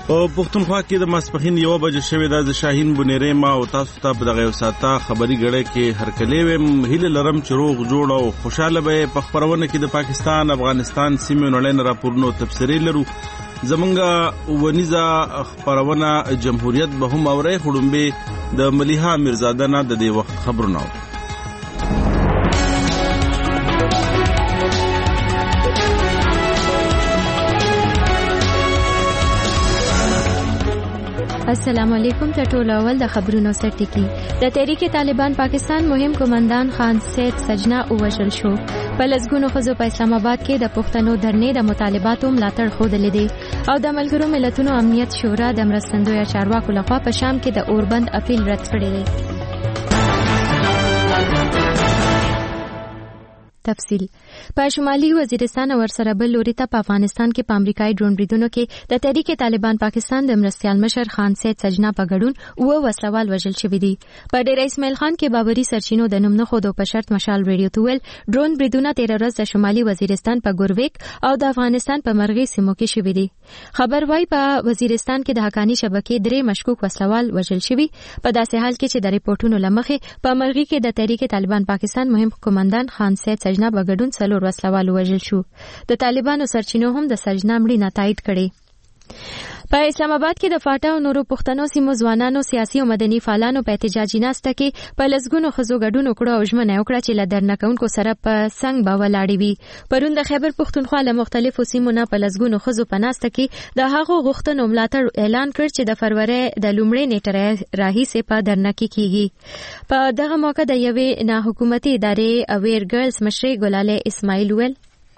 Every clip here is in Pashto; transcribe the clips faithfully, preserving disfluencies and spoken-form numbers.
او پښتونخوا کې د ماسپخین یو بجې شوې ده. د شاهین بنيري ما او تاسو ته په دغه یو ساعته خبري غړې کې هر کله ویم هیله لرم چې روغ جوړ او خوشاله به په خبرونه کې د پاکستان افغانستان سیمې نړۍ راپورونو تفسیري لرو. زمونږه ونیزه خبرونه جمهوریت به هم اوري خړومبه د مليحه میرزاده نه د دې وخت خبرونه. السلام علیکم. ټول اول د خبرونو سرټکی. د تحریک طالبان پاکستان مهم قومندان خان سید سجنا وژل شو. په لسګونو خزو په اسلام آباد کې د پښتنو دھرنې د مطالباتو ملاتړ خوده لیدي او د ملګرو ملتونو امنیت شورا د مرستندوی چارواکو لخوا په شام کې د اوربند اپیل رد کړی دی. تفصیل په شمالي وزیرستان او ورسره بل لوري ته په افغانستان کې په امریکایي ډرون بریدونو کې د تحریک طالبان پاکستان د مرستیال مشر خان سید سجنا په ګډون او وسلوال وژل شوی دی. په ډیر اسماعیل خان کې بابري سرچینو د نوم نه خودو په شرط مشال ریډیو تویل ډرون بریدونه تیر ورځ د شمالي وزیرستان په ګورویک او د افغانستان په مرغی سیمو کې شوی دی. خبر وايي په وزیرستان کې د حقانی شبکې درې مشکوک وسلوال وژل شوی په داسې حال کې چې د ریپورتونو لمخې په مرغی کې د تحریک طالبان پاکستان مهم قومندان خان سید سجنا په ګډون څلور وسلوال وژل شو. د طالبانو سرچینو هم د سجنا مړینه تایید کړي. په اسلام آباد کې د فاټا او نورو پښتنو سیمو ځوانانو سیاسي او مدني فعالانو په احتجاجي ناسته کې په لسګونو خزو ګډون وکړو او ژمنه وکړه چې له درنکونکو سره په څنګ به ولاړې وي. پرون د خیبر پښتونخوا له مختلفو سیمو نه په لسګونو خزو په ناسته کې د هغو غوښتنو ملاتړ اعلان کړ چې د فروری د لومړۍ نیټې راهیسې په درنکې کیږي. په دغه موقع د یوې ناحکومتي ادارې اویر ګرلز مشرې ګلاله اسماعیل ویل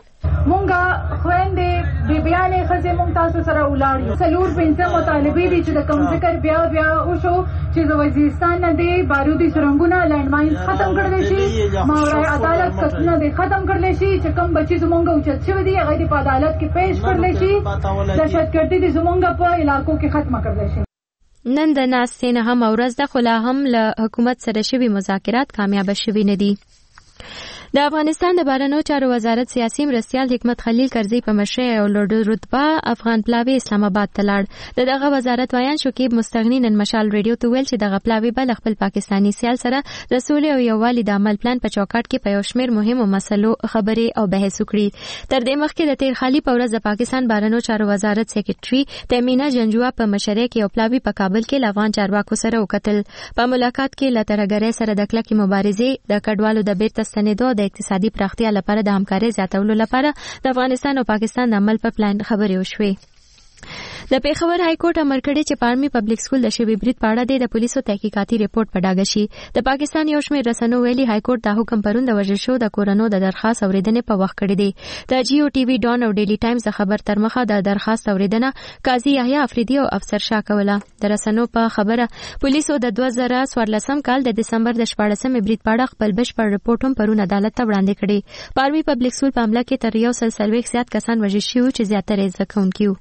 مونږه خويندې بیبيانې خزه مونږ تاسو سره ولاړ سلور پنځه مطالبه دي چې د کوم ذکر بیا بیا وشو چې د وزیرستان نه دی بارودي سرنګونه لینډ ماینز ختم کړل شي ماورای عدالت کسونه دي ختم کړل شي چې کوم بچي زمونږ اوچت شوی دي هغه په عدالت کې پیښ کړل شي دهشتګردي دي زمونږ په علاقو کې ختم کړل شي. نن د ناستې نه هم ورځ د خلا هم له حکومت سره شوي مذاکرات کامیاب شوي نه دي. د افغانستان د بهرنیو چارو وزارت سیاسي مرستیال حکمت خلیل کرزي په مشرۍ او لوړ رتبه افغان پلاوی اسلام آباد ته لاړ. د دغه وزارت وایان شکیب مستغنی نن مشال ریډیو ته ویل چې دغه پلاوی بل خپل پاکستانی سیال سره د سولې او یووالي د عمل پلان په چوکاټ کې په یو شمېر مهمو مسلو خبرې او بحث وکړي. تر دې مخکې د تیر خالي په ورځ د پاکستان بهرنیو چارو وزارت سیکریټري تیمینا جنجوا په مشرۍ کې یو پلاوی په کابل کې له افغان چارواکو سره وکتل. په ملاقات کې له ترهګرۍ سره د کلکې مبارزې د کډوالو د بیرته ستنېدو د اقتصادي پراختیا لپاره د همکارۍ زیاتولو لپاره د افغانستان او پاکستان د عمل په پلان خبرې وشوې. د پیښور های کورټ امر کړی چې پارمي پبلک سکول د شوی برید په اړه د پولیسو تحقیقاتي ریپورت په ډاګه شي. د پاکستان یو شمېر رسنیو ویلي های کورټ د حکم پرون د وژل شو د کورونو د درخواست اوریدنې په وخت کړی دی. د جی او ټي وي ډان او ډیلی ټایمز د خبر تر مخه د درخواست اوریدنه قاضي یحیی افریدي او افسر شاه کوله. د رسنیو په خبره پولیسو د دوه زره څوارلسم کال د دسمبر د شپاړسمې برید په اړه خپل بشپړ ریپورت هم پرون عدالت ته وړاندې کړی. پارمي پبلک سکول په حمله کې تر یو سل څلوېښت زیات کسان وژل شوي چې زیاتره یې زده کوونکي وو.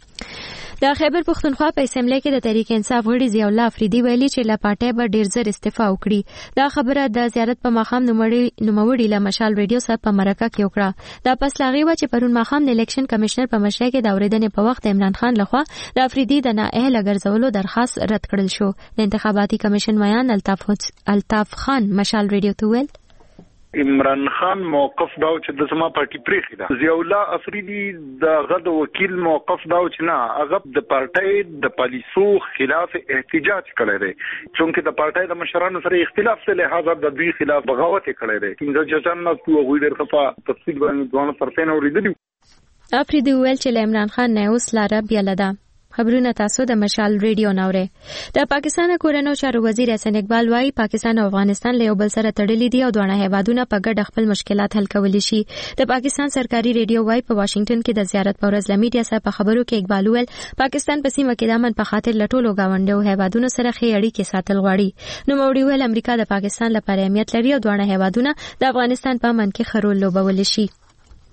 د خیبر پښتونخوا په اسمبلی کې د تحریک انصاف غړي ضیاء الله افریدي ویلي چې له پارټۍ به ډیر زر استعفا وکړي. دا خبره د زیارت په ماښام نوموړي له مشال ریډیو سره په مرکه کې وکړه. دا پس له هغې وه چې پرون ماښام د الیکشن کمشنر په مشرۍ کې د اورېدنې په وخت عمران خان لخوا د افریدي د نااهله ګرځولو درخواست رد کړل شو. د انتخاباتي کمیشن ویان الطاف خان مشال ریډیو ته ویل عمران خان موقف داو چې د سما پارټي پریخي ده. ضیاء الله افریدي د غد وکیل موقف داو چې نه هغه د پارټي د پالیسو خلاف احتجاج کړی دی چونکه د پارټي د مشرانو سره اختلاف له لحاظه د دوی خلاف بغاوت کړی دی. څنګه چې څنګه تو غوډ ورخه تفصیل باندې دوه طرفین اوریدلی. افریدي ویل چې عمران خان نه اوس لاره بیلده. خبرونه تاسو د مشال ریډیو ناوره. د پاکستان کورنیو چارو وزیر حسن اقبال وايي پاکستان او افغانستان له یو بل سره تړلي دي او دواړه هیوادونه په ګډه خپل مشکلات حل کولی شي. د پاکستان سرکاري ریډیو وايي په واشنگټن کې د زیارت په ورځ له میډیا سره په خبرو کې اقبال ویل پاکستان په سیمه کې د امن په خاطر لټولو گاونډیو هیوادونو سره ښې اړیکې ساتل غواړي. نو موړي ویل امریکا د پاکستان لپاره اهمیت لري او دواړه هیوادونه د افغانستان په امن کې خرول لوبول شي.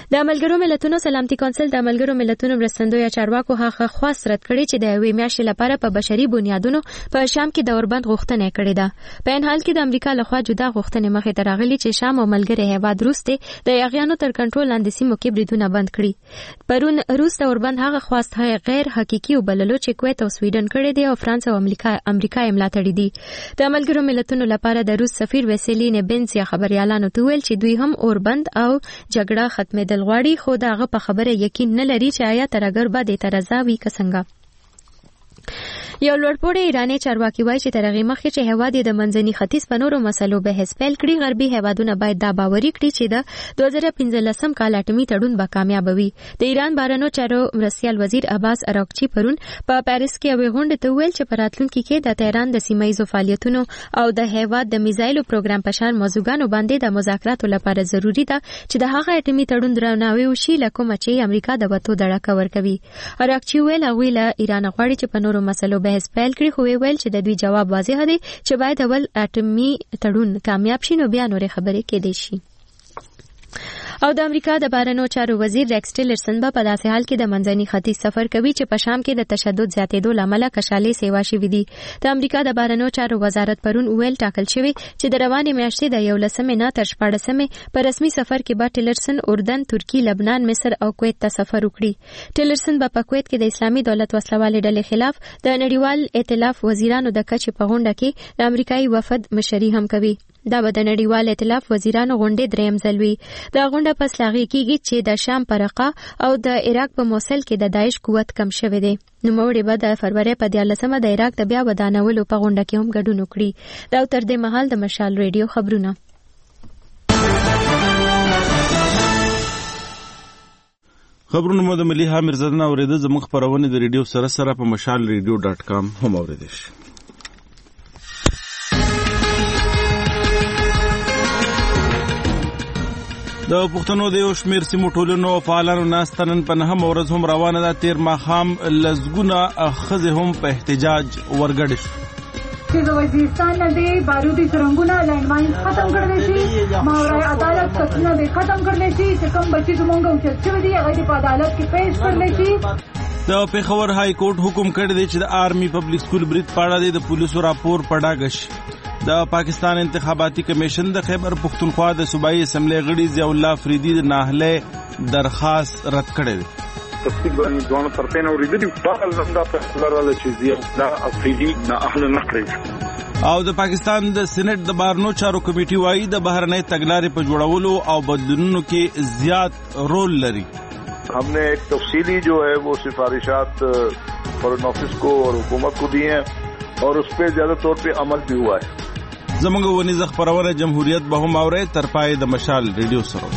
د ملګرو ملتونو سلامتي کونسل د ملګرو ملتونو مرستندوی چارواکو هغه خواست رد کړی چې د یوې میاشتې لپاره په بشري بنیادونو په شام کې د اوربند غوښتنه کړې ده. په ان حال کې د امریکا لخوا جدا غوښتنې مخې ته راغلي چې شام او ملګري هیواد روس ته د یاغیانو تر کنټرول لاندې سیمو کې بریدونه بند کړي. پرون روس د اوربند هغه خواست غیر حقيقي وبللو چې کویت او سویډن کړی دی او فرانس او امریکا امریکا یې ملاتړي دي. د ملګرو ملتونو لپاره د روس سفیر وسیلین بنس یا خبريالانو ته ویل چې دوی هم اوربند او جګړه ختمېدل غواړي، خو دا هغه په خبره یقین نه لري چې آیا ترګر به د ترزاوي کسنګا. یو لوړپوړی ایرانی چارواکي وایي چې تر هغې مخکې چې هیواد د منځني ختیځ په نورو مسلو بحث پیل کړي، غربي هیوادونه باید دا باوري کړي چې د دوه زره پنځلسم کال اټومي تړون به کامیاب وي. د ایران بهرنیو چارو مرستیال وزیر عباس اراغچي پرون په پاریس کې یوې غونډې ته وویل چې په راتلونکي کې د تهران د سیمه ییزو فعالیتونو او د هیواد د میزایلو پروګرام په شان موضوعګانو باندې د مذاکراتو لپاره ضروري ده چې د هغه اټومي تړون درناوی وشي له کومه چې امریکا د وتو دړکه ورکوي. اراغچي ویل هغوی له ایران غواړي چې په نورو مسلو بحث پیل کړي، خو ویل چې د دوی جواب واضح دی چې باید اول اټومي تړون کامیاب شي نو بیا نورې خبرې کېدای شي. او د امریکا د بهرنیو چارو وزیر ریکس ټیلرسن به په داسې حال کې د منځني ختیځ سفر کوي چې په شام کې د تشدد زیاتېدو له امله کشالې سیوا شوي دي. د امریکا د بهرنیو چارو وزارت پرون ویل ټاکل شوی چې د روانې میاشتې د یولسمې نه تر شپاړسمې په رسمي سفر کې به ټیلرسن اردن، ترکی، لبنان، مصر او کویت ته سفر وکړي. ټیلرسن به په کویت کې د اسلامي دولت وسلوالې ډلې خلاف د نړیوال ائتلاف وزیرانو د کچې په غونډه کې د امریکایي وفد مشري هم کوي. دا به د نړیوال ائتلاف وزیرانو غونډې دریم ځل وي. دا غونډه پس لاغي کیږي چې د شام په رقه او د عراق په موصل کې د داعش قوت کم شوی دی. نوموړي به د فروری په دیارلسمه د عراق د بیا ودانولو په غونډه کې هم ګډون وکړي. دا تر دې مهال د مشال ریډیو خبرونه. خبرونه مو د ملي حامر زدن اوریده زموږ خبرونه د ریډیو سره سره په مشال ریډیو ډاټ کام هم اوریدل شي. د پښتنو د یو شمېر سیمو ټولنو فعالانو ناسته نن په نهم ورځ هم روانه ده. تېر ماښام لسګونه ښځې هم په احتجاج ورګډې شوې چې د وزیرستان نه د بارودي سرنګونه لینډماین ختم کړلی شي، ماورای عدالت کسونه د ختم کړلی شي، چې کوم بچي زمونږ اوچت شوي دي هغه دې په عدالت کې پیش کړلی شي. د پېښور های کورټ حکم کړی دی چې د آرمي پبلک سکول برید په اړه د پولیسو راپور په ډاګه شي. د پاکستان انتخاباتي کمیشن د خیبر پختونخوا د صوبایي اسمبلی غړي ضیاء الله فریدي د ناهله درخواست رد کړی دی. تقریبا دوه طرفین اوریدلي په لږه په لاره چې ضیاء الله فریدي ناهله نکړي. او د پاکستان د سېنات د بهرنیو چارو کمیټې وایي د بهرنۍ تګلارې په جوړولو او بدلونونو کې زیات رول لري. हमने एक तफसीली जो है वो सिफारिशात फॉरेन ऑफिस को और हुकूमत को दी हैं और उस पर ज्यादा तौर पे अमल भी हुआ है. زمونږ ونیزه خبرونه جمهوریت به هم اورئ تر پای د مشال ریډیو سره.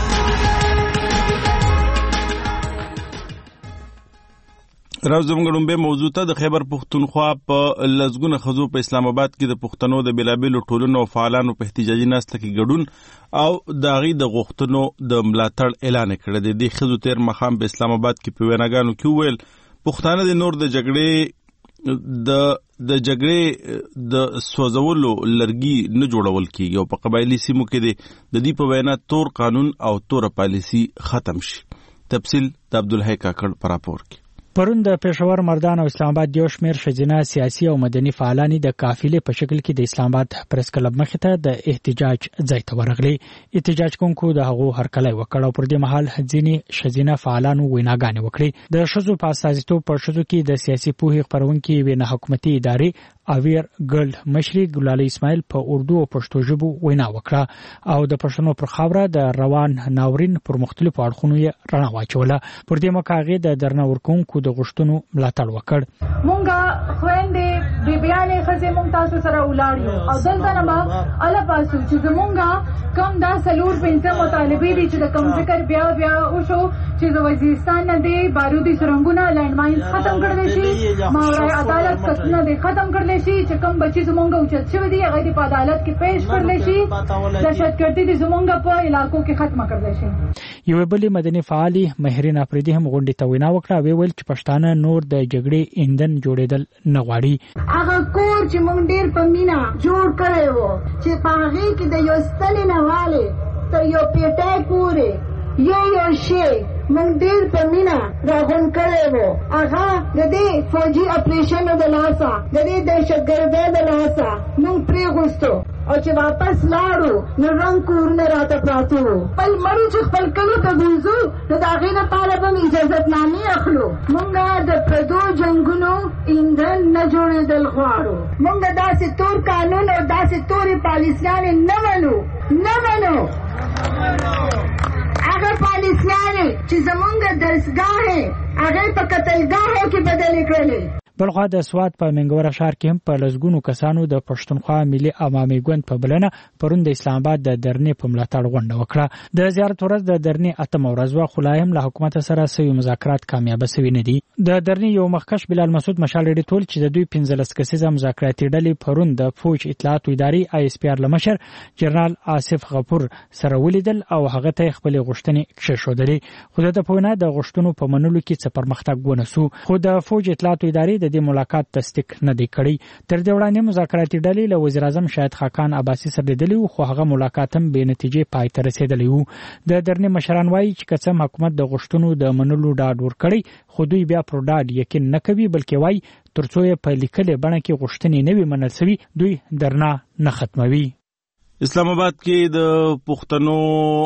راز زمونږ لومبه موضوع ته د خیبر پختونخوا په لزګونه خزو په اسلام آباد کې د پښتنو د بلابلو ټولنو او فعالانو په احتجاجي ناسته کې ګډون او داغي د غوښتنو د ملاتړ اعلان کړی دی. د خزو تیر مخام په اسلام آباد کې په ویناګانو کې ویل پښتانه د نور د جګړې د د جګړې د سوځولو لرګي نه جوړول کیږي او په قبایلی سیمو کې د دې په وینا تور قانون او تور پالیسی ختم شي. تفصیل د عبدالحی کاکړ پر راپور کې. پرون د پېښور مردان او اسلام آباد یو شمېر ښځینه سیاسي او مدني فعالان د قافلې په شکل کې د اسلام آباد پریس کلب مخې ته د احتجاج ځای ته ورغلي. احتجاج کوونکو د هغو هرکلی وکړ او پر دې مهال ځینې ښځینه فعالانو ویناګانې وکړې. د ښځو په استازیتوب په ښځو کې د سیاسي پوهې خپرونکي یوې نه حکومتي ادارې اویر ګرل مشري ګلالۍ اسماعیل په اردو او پښتو ژبو وینا وکړه او د پښتنو پر خاوره د روان ناورین پر مختلفو اړخونو یې رڼا واچوله. پر دې موقع هغې د درنه ورکوونکو د غوښتنو ملاتړ وکړ. مونږه خویندې بیبیانې ښځې مونږ تاسو سره ولاړ یو او دلته نه به اله پاسو چې زمونږ کم دا څلور پنځه مطالبې دي چې د کوم ذکر بیا بیا وشو چې د وزیرستان نه د بارودي سرنګونه لینډماین ختم کړلی شي، ماورای عدالت کسونه د ختم کړلی شي، چې کوم بچي زمونږ اوچت شوي دي هغه دې په عدالت کې پیش کړلی شي، دهشتګردي دې زمونږ په علاقو کې ختمه کړلی شي. یوې بلې مدني فعالې مهرین افریدي هم غونډې ته وینا وکړه او ویل چې پښتانه نور د جګړې ایندن جوړېدل نه غواړي. هغه کور چې مونږ ډېر په مینه جوړ کړی و چې په هغې کې د یو ستنې نه والې تر یو پیټی پورې یو یو شی مونږ ډېر په مینا راغون کړی وو. هغه د دې فوجي اپریشنو د لاسه د دې دهشتګردۍ د لاسه مونږ پرېغوستو او چې واپس لاړو نو رنګ کورونه راته پراته وو. خپل مړي چې خپل کلو ته بوځو نو د هغې لپاره به م اجازتنامې اخلو. مونږ د پردو جنګونو ایندھن نه جوړېدل غواړو. مونږ داسې تور قانون او داسې تورې پالیسیانې نه منو نه منو هغه پالیسیانې چې زمونږ درسګاهې هغې په قتلګاهو کې بدلې کړلې. بلخوا د سوات په منګوره ښار کې هم په لسګونو کسانو د پښتونخوا ملي عوامي ګوند په بلنه پرون د اسلام آباد د درنې په ملاتړ غونډه وکړه. د زیارت ورځ د درنې اتمه ورځ وه، خو لا هم له حکومت سره سوي مذاکرات کامیابه سوي نه دي. د درنې یو مخکښ بلال مسعود مشال ریډي ټول چې د دوی پنځلس کسیزه مذاکراتي ډلې پرون د فوج اطلاعاتو ادارې آی اس پی آر له مشر جنرال آصف غفور سره ولیدل او هغه ته خپلې غوښتنې کښېښودلې، خو د ده په وینا د غوښتنو په منلو کې څه پرمختګ ونه سو. خو د فوج اطلاعاتو ادارې د دې ملاقات تصدیق نه دی کړی. تر دې وړاندې مذاکراتي ډلې له وزیر اعظم شاهد خاقان عباسي سره لیدلي وو، خو هغه ملاقات هم بې نتیجې پای ته رسېدلی وو. د درنې مشران وایي چې که څه حکومت د غوښتنو د منلو ډاډ ورکړی، خو دوی بیا پر ډاډ یقین نه کوي، بلکې وایي تر څو یې په لیکلې بڼه کې غوښتنې نه وي منل سوي دوی درنه نه ختموي. اسلام آباد کې د پښتنو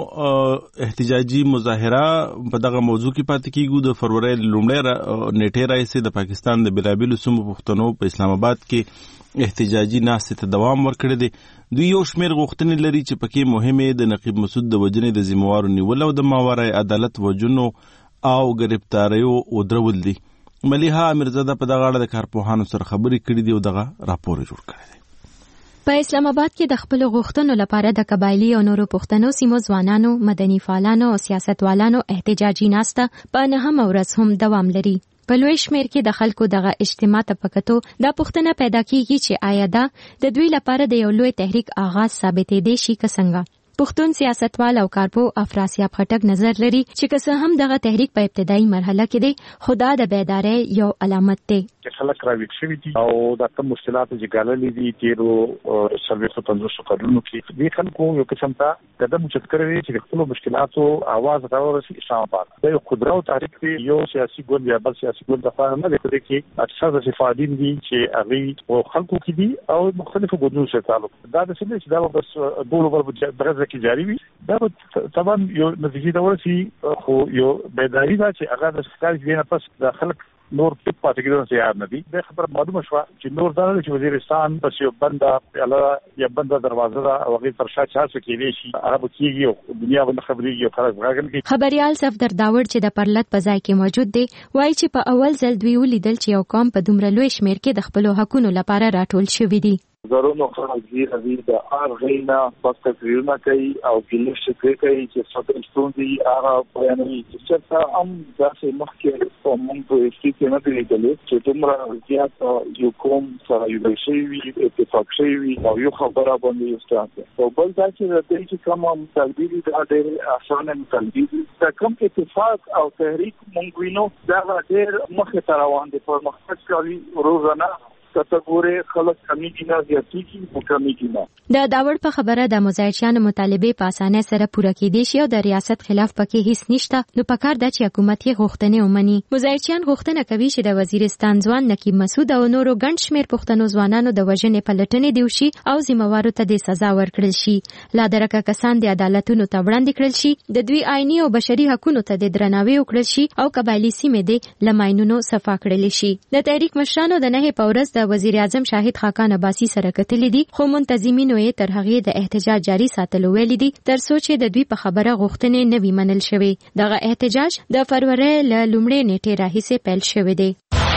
احتجاجي مظاهره په دغه موضوع کې پاتې کیږي. د فروری لومړۍ نیټې راهیسې د پاکستان د بېلابېلو سیمو پښتنو په اسلام آباد کې احتجاجي ناستې ته دوام ورکړی دی. دوی یو شمېر غوښتنې لري چې پکې مهمې د نقیب مسعود د وژنې د ذمهوارو نیول او د ماورای عدالت وژنو او ګرفتاریو ودرول دي. ملیحه امیرزاده په دغه اړه د کارپوهانو سره خبرې کړې دي او دغه راپور جوړ کړی دی. په اسلام آباد کې د خپل غوښتنو لپاره د قبایلی او نورو پښتنو سیمو ځوانانو، مدني فعالانو او سیاستوالانو احتجاجي ناسته په نهمه ورځ هم دوام لري. په لوی شمېر کې د خلکو دغه اجتماع ته په کتو دا پوښتنه پیدا کیږي چې آیا دا د دوی لپاره د یو لوی تحریک آغاز ثابتېدی شي که څنګه. پښتون سیاستوال او کارپو افراسیاب خټک نظر لري چې که څه هم دغه تحریک په ابتدایي مرحله کې دی، خو دا د بیدارۍ یو علامت دی. خلک راویښ شوي دي او دا کوم مشکلات چې ګاللي دي تیرو څلوېښتو پنځوسو کلونو کې، دې خلکو یو قسم ته قدم اوچت کړی دی چې د خپلو مشکلاتو اواز راورسي اسلام آباد. دا یو قدرت تحریک دی، یو سیاسي ګوند یا بل سیاسي ګوند لپاره نه دی کې اکثر د صفادین دي چې هغه او خلکو کې دي او مختلفو ګوندونو سره تعلق. دا د څه چې دا بس ډول ور درځي کې جاری وي، دا طبعا یو نتیجه دا ورسي، خو یو بیداری دا چې هغه د ښکاري دی نه پس د خلک نور په پاتې کېدو تیار نه دي. د خبره معلومه شوه چې نور دا نه چې وزیرستان پس یو بنده پیاله یا بنده دروازه ده او هغې تر شا چارڅه کېدی شي، عربو کېږي او دنیا به نه خبرېږي او خلک غاګل کوي. خبریال صفدر داوړ چې د پرلت په ځای کې موجود دی وایي چې په اول ځل دوی ولیدل چې یو قوم په دومره لوی شمېر کې د خپلو حقونو لپاره راټول شوي دي. زرونو خلک دي روي د هر غینا پس تقریرونه کوي او ګیله شکرې کوي چې څه ستونزې هغه بیانوي چې څه هم داسې مخکې په موږ په استي کې نه دی لیدلې چې دومره زیات یو قوم سره یو شی وي، اتفاق شي وي او یو خبره باندې یو ستاسو او بل دا چې د دې چې کوم مطالبې دي دا ډېر اسانه مطالبې دي. دا کوم اتفاق او تحریک موږ وینو دا ډېر مخې ته روان دي، پرمختګ کوي روزانه. کټګوري خلک کمیږي نه زیاتېږي او کمیږي نه. د داوړ په خبره د مزایچیانو مطالبه په اسانه سره پوره کېدی شي او د ریاست خلاف پکې هیڅ نشته، نو پکار د چې حکومت یې غوښتنې ومني. مزایچیان غوښتنه کوي چې د وزیرستان ځوان نقیب مسعود او نورو ګڼ شمېر پښتنو ځوانانو د وژنې پلټنې دی وشي او ذمہوارو ته د سزا ورکړل شي، لا درکه کسان د عدالتونو ته وړاندې کړل شي، د دوی آئینی او بشري حقوقو ته د درناوي وکړل شي او قبایلی سیمې د لماینونو صفا کړل شي. د تحریک مشرانو د نه په ورځ د وزیر اعظم شاهد خاقان عباسي سره کتلې دي، خو منتظمینو یې تر هغې د احتجاج جاری ساتلو ویلي دي تر څو چې د دوی په خبره غوښتنې نه وي منل شوې. دغه احتجاج د فروری له لومړۍ نیټې راهیسې پیل شوی دی.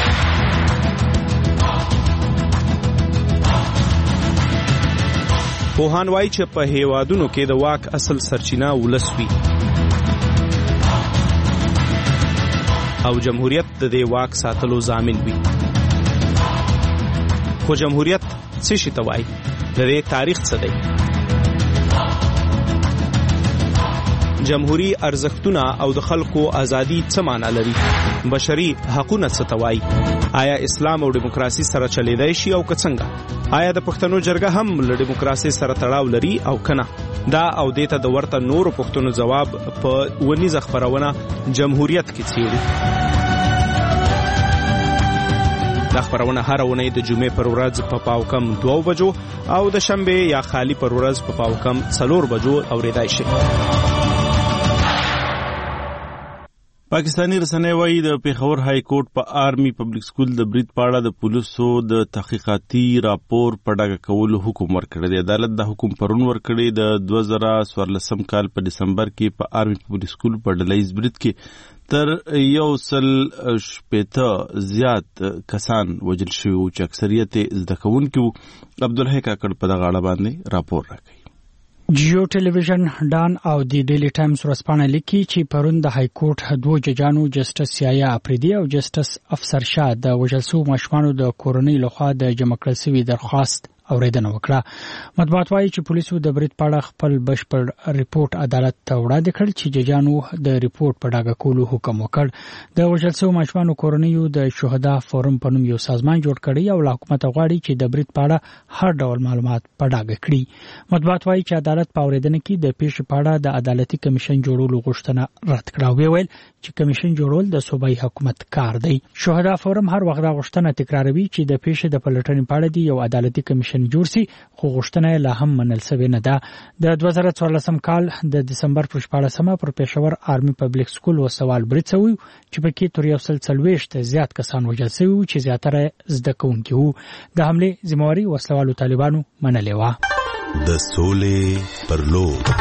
پوهان وایي چې په هیوادونو کې د واک اصل سرچینه ولس وي او جمهوریت د دې واک ساتلو ضامن وي. خو جمهوریت څه شي ته وایي؟ د دې تاریخ څه دی؟ جمهوریت ارزښتونه او د خلکو ازادي څه معنی لري؟ بشري حقوقونه څه ته وایي؟ آیا اسلام او دیموکراسي سره چلیدای شي او که څنګه؟ آیا د پښتنو جرګه هم له دیموکراسي سره تړاو لري او کنه؟ دا او دیته د ورته نورو پښتنو جواب په ونیزه خبرونه جمهوریت کې څیړي. دا خبرونه هر ونې د جمعې پر ورځ په پاو کم دوه بجو او د شنبه یا خالی پر ورځ په پاو کم څلور بجو اوریدای شي. پاکستانی رسنۍ وايي د پیښور های کورټ په آرمي پبلک سکول د برید پاړه د پولیسو د تحقیقاتي راپور په ډاګه کولو حکم ورکړی دی. عدالت د حکم پرون ورکړی د دوه زره څوارلسم کال په دسمبر کې په آرمي پبلک سکول په ډلهیز برید کې تر یو سل شپېته زیات کسان وژل شوي وو چې اکثریت زده کوونکي وو. عبدالحی کاکړ په دغه اړه باندې راپور راکوي. جیو ټلویزیون، ډان او دی ډیلی ټایمز ورځپاڼه لیکي چې پرون د های کورټ دوه ججانو جسټس سیایا افریدي او جسټس افسر شاه د وژل شوو ماشومانو د کورنۍ لخوا د جمع کړل شوي درخواست اوریدنه وکړه. مطبوعات وايي چې پولیسو د برید په اړه خپل بشپړ ریپورت عدالت ته وړاندې کړ چې ججانو د ریپورت په ډاګه کولو حکم وکړ. د وژل شوو ماشومانو کورنیو د شهدا فورم په نوم یو سازمان جوړ کړی او له حکومت غواړي چې د برید په اړه هر ډول معلومات په ډاګه کړي. مطبوعات وايي چې عدالت په اوریدنه کې د پیښې په اړه د عدالتي کمیشن جوړولو غوښتنه رد کړه او ویل چې کمیشن جوړول د صوبایي حکومت کار دی. شهدا فورم هر وخت دا غوښتنه تکراروي چې د پیښې د پلټنې په اړه دی یو عدالتي کمیشن جوړ سي، خو غوښتنه لا هم منل شوې نه ده. د دوه زره څوارلسم کال د دسمبر پر شپاړسمه پر پېښور آرمي پبلک سکول وسوال برید شوی چې پکې تر یو سل څلوېښت زیات کسان وژل شوي وو چې زیاتره زده کوونکي وو. د حملې ذمہواري وسلوالو طالبانو منلې وه. د سولې پر لور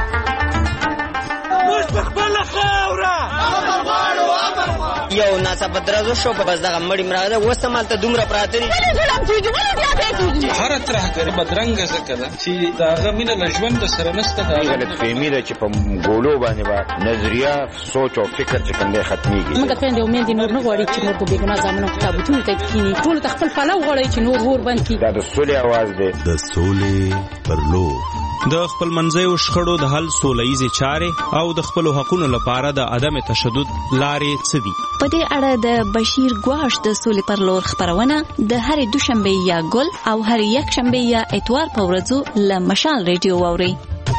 یو ناڅاپه درازو شو په بس دغه مړی مراغه وسته مالته دومره پراته دي هر طرح کې بدرنګ زکه ده چې داغه مینه لژوند سره نسته. دا غلط فهمي ده چې په ګولو باندې با نظریه سوچ او فکر چې کوم ختميږي. موږ ته د امید نور نه غواړي چې نور په بیګنا ځامنو کتابونه ته کینی ټول تخپل فلو غواړي چې نور ور باندې دا د سولې आवाज ده. د سولې پر لور د خپل منځیو شخړو د حل سولهیزې چارې او د خپلو حقونو لپاره د عدم تشدد لارې څه دي؟ په دې اړه د بشیر ګواش د سولې پر لور خبرونه د هرې دوشنبه یا ګل او هرې یکشنبه یا اتوار په ورځو له مشال ریډیو واورئ.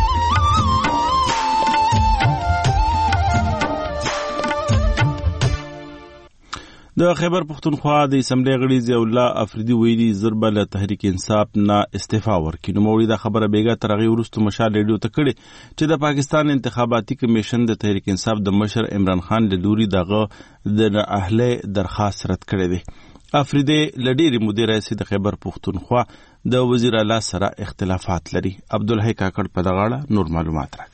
د خیبر پختونخوا د اسمبلی غړي ضیاء الله افریدي ویلي ضربه له تحریک انصاف نه استعفا ورکړي. نو موړي دا خبره بیګا تر هغې وروسته مشال ریډیو ته کړې چې د پاکستان انتخاباتي کمیشن د تحریک انصاف د مشر عمران خان له لوري دغه د اهله درخواست رد کړی دی. افریدي له ډېرې مودې راهیسې د خیبر پختونخوا د وزیر اعلی سره اختلافات لري. عبدالحی کاکړ په دغه اړه نور معلومات راکړي.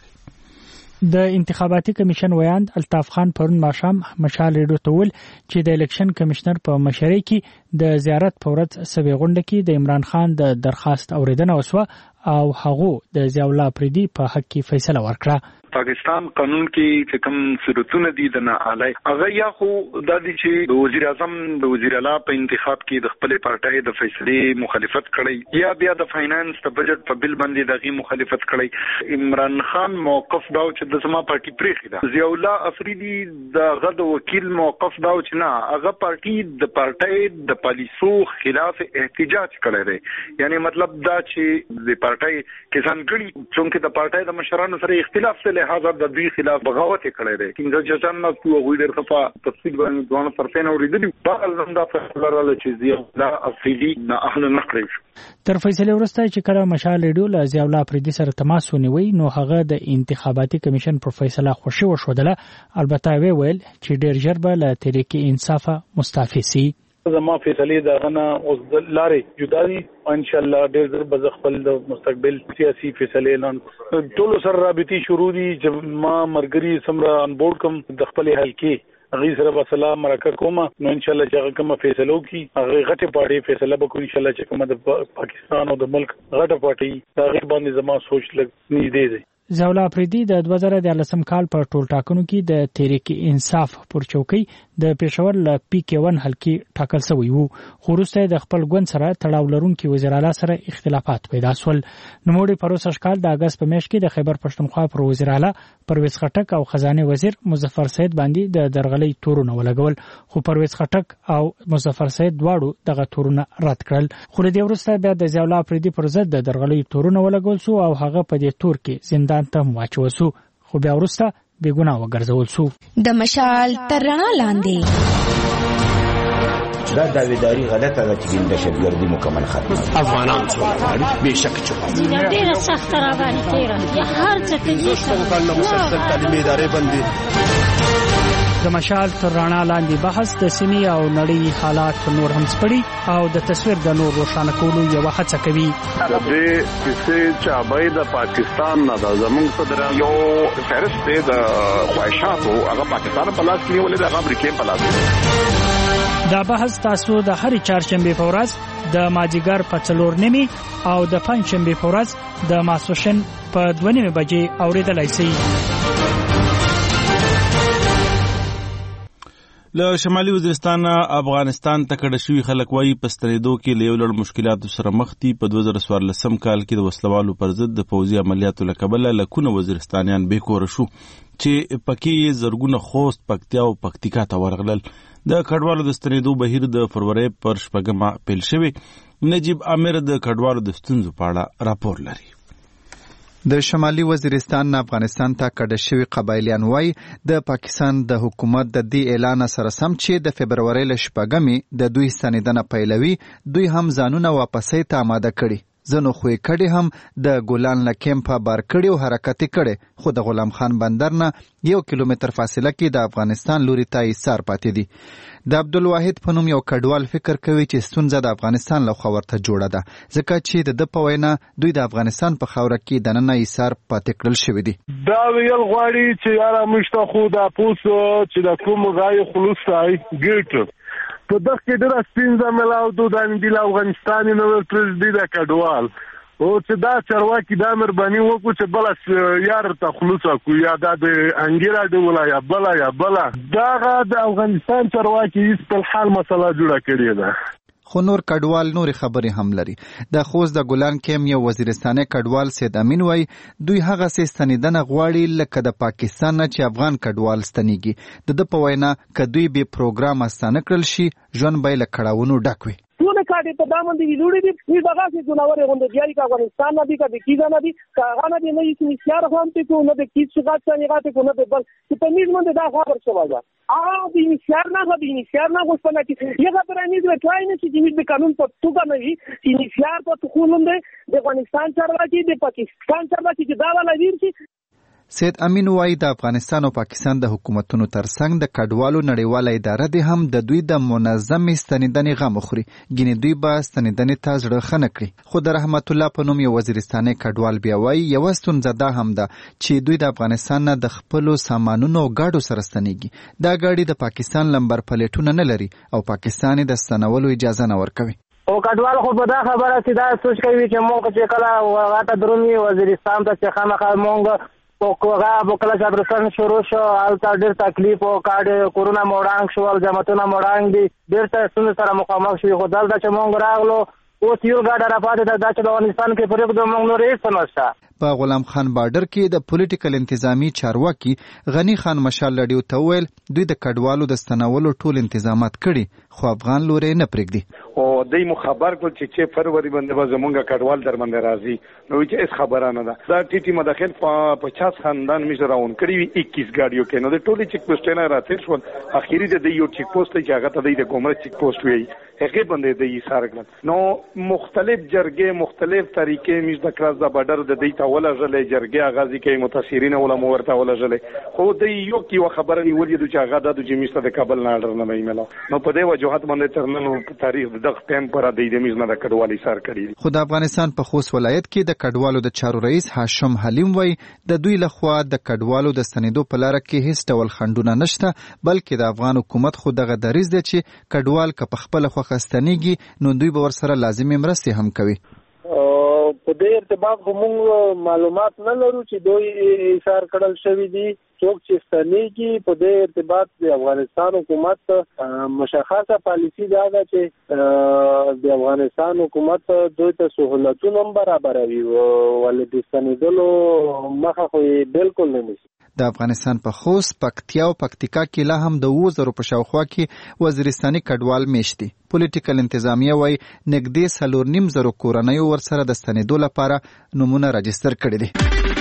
د انتخاباتي کمیشن ویاند الطاف خان پرون ماښام مشال ریډیو ته ویل چې د الیکشن کمشنر په مشرۍ کې د زیارت په ورځ سوي غونډه کې د عمران خان د درخواست اوریدنه وسوه او هغه د ضیاء الله افریدي په حق کې فیصله ورکړه. پاکستان قانون کې چې کوم صورتونه دي د نه اعلی هغه یا خو د دې چې د وزیر اعظم د وزیر اعلی په انتخاب کې د خپل پارټۍ د فیصلې مخالفت کړي یا بیا د فاینانس د بجټ په بل باندې دغه مخالفت کړي. عمران خان موقف داو چې د سما پارټي پریخي ده. ضیاء الله افریدي د غد وکیل موقف داو چې نه هغه پارټي د پارټۍ د پالیسو خلاف احتجاج کړی دی. یعنی مطلب دا چې د پارټۍ کسان کړي چې د پارټۍ د مشرانو سره اختلاف سره لہذا د دوی خلاف بغاوت کړی دی. کینځ جشن نو کو غوډر خفا تفصیل باندې دوه طرفین اوریدلی په لمدا فیصله را لچې ضیاء الله افریدي نه اهل نقل شو. تر فیصله ورسته چې کله مشال ریډیو له ضیاء الله افریدي سره تماس ونیوي نو هغه د انتخاباتي کمیشن پر فیصله خوشي وشودله. البته وی ویل چې ډیر ژر به له تحریک انصاف مستعفي سي. زما فیصله دغه اوس د لارې جدا دي او ان شاء الله ډېر ډېر به خپل د مستقبل سیاسي فیصله اعلان ټول سره رابطي شروع دي چې ما مرګري سمره ان بورډ کوم د خپل حل کې غي سره به سلام مرکه کوم نو ان شاء الله چې هغه کومه فیصله وکړي هغه غټه پارټي فیصله وکړي ان شاء الله چې کومه د پاکستان او د ملک غټه پارټي هغه باندې زما سوچ لګ نږدې دي. ضیاء الله افریدي د دوه زره دیارلسم کال په ټول ټاکنو کې د تحریک انصاف پر چوکۍ د پېښور له پی کې ون حلقې ټاکل شوی وو خو وروسته د خپل ګوند سره تړاو لرونکي وزیر اعلی سره اختلافات پیدا شول. نوموړي پروسه کال د اگست په میاشت کې د خیبر پښتونخوا پر وزیر اعلی پرویز خټک او خزانه وزیر مظفر سید باندې د درغلي تورونه ولګول خو پرویز خټک او مظفر سید دواړو دغه تورونه رد کړل. خو له دې وروسته بیا د ضیاء الله افریدي پر ضد د درغلي تورونه ولګول شو او هغه په دې تور کې زندان ته واچول شو خو بیا وروسته بې ګناه وګرځول شو. د مشال تر رڼا لاندې دا داویداری غلطه ده چې د دهشتګردي مکمل ختمه افغانان څو غواړي بېشکه چوپه ډېره سخته راغلې تېره یا هر څه کوي کال نه مسلسل تعلیمي ادارې بندي. د مشال تر رڼا لاندې بحث د سیمې او نړۍ حالات نور هم سپړي او د تصویر د نور روښانه کولو یو هڅه کوي. د دې کیسې چابې د پاکستان نه د زمونږ صدر یو فهرست دی د خواهشاتو هغه پاکستان په لاس کې نیولې ده، هغه امریکا په لاس کې. دا بحث تاسو د هرې چهارشنبې په ورځ د مازدیګر په څلور نیمې او د پنجشنبې په ورځ د ماسپښین په دوه نیمې بجې اورېدلی شئ. له شمالي وزیرستان افغانستان ته کډه شوي خلک وایي په ستنېدو کې له یو لړ مشکلاتو سره مخ دي. په دوه زره څوارلسم کال کې د وسلوالو پر ضد د پوځي عملیاتو له کبله لکونه وزیرستانیان بې کوره شو چې پکې یې زرګونه خوست، پکتیا او پکتیکا ته ورغلل. د کډوالو د ستنېدو بهیر د فروری پر شپږمه پیل شوی. نجیب عامر د کډوالو د ستونزو په اړه راپور لري. د شمالي وزیرستان نه افغانستان ته کډه شوي قبایلیان وایي د پاکستان د حکومت د دې اعلان سره سم چې د فبرورۍ له شپږمې د دوی ستنېدنه پیلوي، دوی هم ځانونه واپسۍ ته آماده کړي. ځنو خو یې کډې هم د ګولان له کیمپه بار کړي او حرکت یې کړی، خو د غلام خان بندر نه یو کیلومتر فاصله کې د افغانستان لوري ته ایسار پاتې دي. د عبدالواحد په نوم یو کډوال فکر کوي چې ستونزه د افغانستان له خوا ورته جوړه ده، ځکه چې د ده په وینا دوی د افغانستان په خاوره کې دننه ایسار پاتې کړل شوي دي. دا ویل غواړي چې یاره موږ ته خو دا پوس چې د کوم ځای خلوص دی ګیټ په دغه کې ډېره ستونزه ملاو دو د افغانستان نو پرېږدي د کډوال او چې دا چارواکي دا مهرباني وکړو چې بله یار ته خلوص وکړو یا دا د انګیرا ډوله یا بله یا بله دغه د افغانستان چارواکي هېڅ په حال مسله جوړه کړې ده. خو نور کډوال نورې خبرې هم لري. د خوست د ګلان کیم یو وزیرستاني کډوال سید امین وایي دوی هغسې ستنېدنه غواړي لکه د پاکستان نه چې افغان کډوال ستنېږي. د ده په وینا که دوی بې پروګرامه ستانه کړل شي ژوند به یې له کړاوونو ډک وي. ټول کاټې په دا باندې ویلوړي دي چې دغه څه جناور غونډه دی چې افغانستان نه دی کده کیږي نه دی کاغه نه دی نه هیڅ نشیار هم ته کو نه د کیڅ څنګه څنګه کو نه د بل چې په میز باندې دا خبر شوی دا اه د نشیار نه د نشیار نه غوښتنه چې یو خبره نه دی ټای نه چې د قانون په توګه نه وي چې نشیار په خولنده د افغانستان چارواکي د پاکستان چارواکي چې دا ولا ویل سید امین وایي د افغانستان او پاکستان د حکومتونو ترڅنګ د کډوالو نړیواله اداره دې هم د دوی د منظمې ستنېدنې غم وخوري، ګینې دوی به ستنېدنې ته زړه ښه نه کړي. خو د رحمت الله په نوم یو وزیرستاني کډوال بیا وایي یوه ستونزه دا هم ده چې دوی د افغانستان نه د خپلو سامانونو او ګاډو سره ستنېږي. دا ګاډي د پاکستان لمبر پلیټونه نه لري او پاکستان یې د ستنولو اجازه نه ورکوي. او کډوال خو په دا خبره چې دا سوچ کوي چې موږ چې کله هغه ته درومي وزیرستان ته چې خامخا موږ او هغه وکړه چې پرسن شروع شو الته ډېر تکلیف او کاډ کورونا موړانګ شو جماعتونه موړانګ دي ډېر څه سره مخامخ شو خو دلته چې موږ راغلو اوس یو ګاډه را پاتې ده چې د افغانستان کې پرېږ د موږ نور هېڅ نشته. په غلام خان بارډر کې د پولیټیکل انتظامی چارواکي غنی خان مشال لډیو ته ویل دوی د کډوالو د ستنولو ټول انتظامات کړي خو افغان لوري نه پرېږدي. او دوی مو خبر کړ چې چې فروری باندې به زمونږ کډوال در باندې راځي نو چې هیڅ خبره نه ده. دا ټي ټي مداخل په پچاس خاندان مې راون کړی وي اکیس ګاډیو کې نو د ټولې چیک پوسټونه راتېر شول. اخیری د یو چیک پوسټ چې هغه ته د ګمرک چیک پوسټ وی هغه باندې د یې سره کړل نو مختلف جرګې مختلف طریقې مې د کراس د بارډر د دې تاوله ژلې جرګې غازي کې متاثرین ولا مورته ولا ژلې خو د یو کی خبره نیولې د چې هغه د جمیسته د کابل نه اډر نه میمل نو په دې وجوهات باندې ترنن تاریخ د ټیم پر د دې میز نه د کډوالي سر کړی. خو د افغانستان په خوست ولایت کې د کډوالو د چارو رئیس هاشم حلیم وای د دوی لخوا د کډوالو د ستنېدو په لار کې هیڅ ډول خنډونه نشته بلکې د افغان حکومت خو دغه دریځ دی چې کډوال که په خپل خوښه ستنېږي نو دوی به ورسره لازمي مرستې هم کوي. په دې ارتباط موږ معلومات نه لرو چې دوی ایثار کړل شوی دي څوک چې ستنېږي په دې ارتباط د افغانستان حکومت مشخصه پالیسی دا ده چې د افغانستان حکومت دوی ته سہولتونه برابروي ولې د ستنېدلو مخه خو بالکل نه نیسي. د افغانستان په خوست، پکتیا او پکتیکا کې لا هم د اووه زرو په شاوخوا کې وزیرستاني کډوال میشت دي. پولیټیکل انتظامیه وایي نږدې څلور نیم زرو کورنیو ورسره د ستنېدو لپاره نومونه راجستر کړي دي.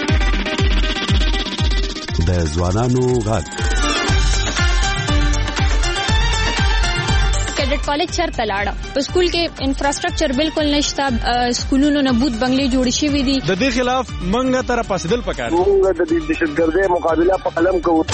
د ځوانانو غږ کیډټ کالج چرته لاړه په سکول کې انفراستراکچر بالکل نشته، سکولونو نه بوت بنگلې جوړ شوي دي. د دې خلاف منګه تر پاسدل پکار موږ د دهشتګردۍ مقابله په قلم کوو.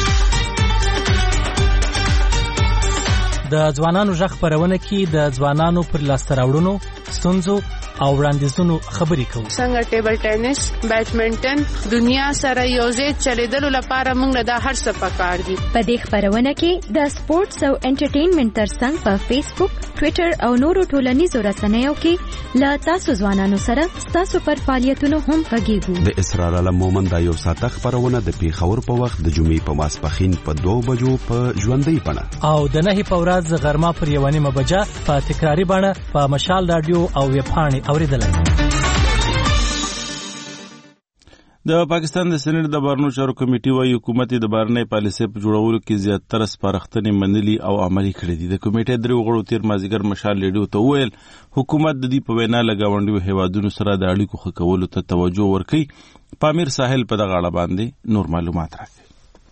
د ځوانانو غږ خپرونه کې د ځوانانو پر لاسته راوړنو، ستونزو او وړاندیزونو خبرې کوو. څنګه ټیبل ټینس، بیډمنټن دنیا سره یوځای چلیدلو لپاره موږ دا هر څه پکار دي. په دې خبرونه کې د سپورتس او انټرټینمنټ ترڅنګ په فیسبوک، ټوئیټر او نورو ټولنیزو رسنیو کې له تاسو ځوانانو سره تاسو پر فعالیتونو هم غږیږو. د اسرار علم مومند دا یو ساعته خبرونه د پیښور په وخت د جمعې په ماسپښین په دوه بجو په ژوندۍ بڼه او د نهي په ورځ غرمه پر یوه نیمه بجه په تکراري بڼه په مشال رادیو او ویبپاڼې اوریدلای. د پاکستان د سېنات د بهرنیو چارو کمیټې وايي حکومت د بهرنۍ پالیسۍ په جوړولو کې زیاتره سپارښتنې منلي او عملي کړې دي. د کمیټې درې غړو تیر مازیګر مشال ریډیو ته وویل حکومت د دې په وینا له ګاونډیو هیوادونو سره د اړیکو ښه کولو ته توجه ورکوي. پامیر ساحل په دغه اړه باندې نور معلومات راکوي.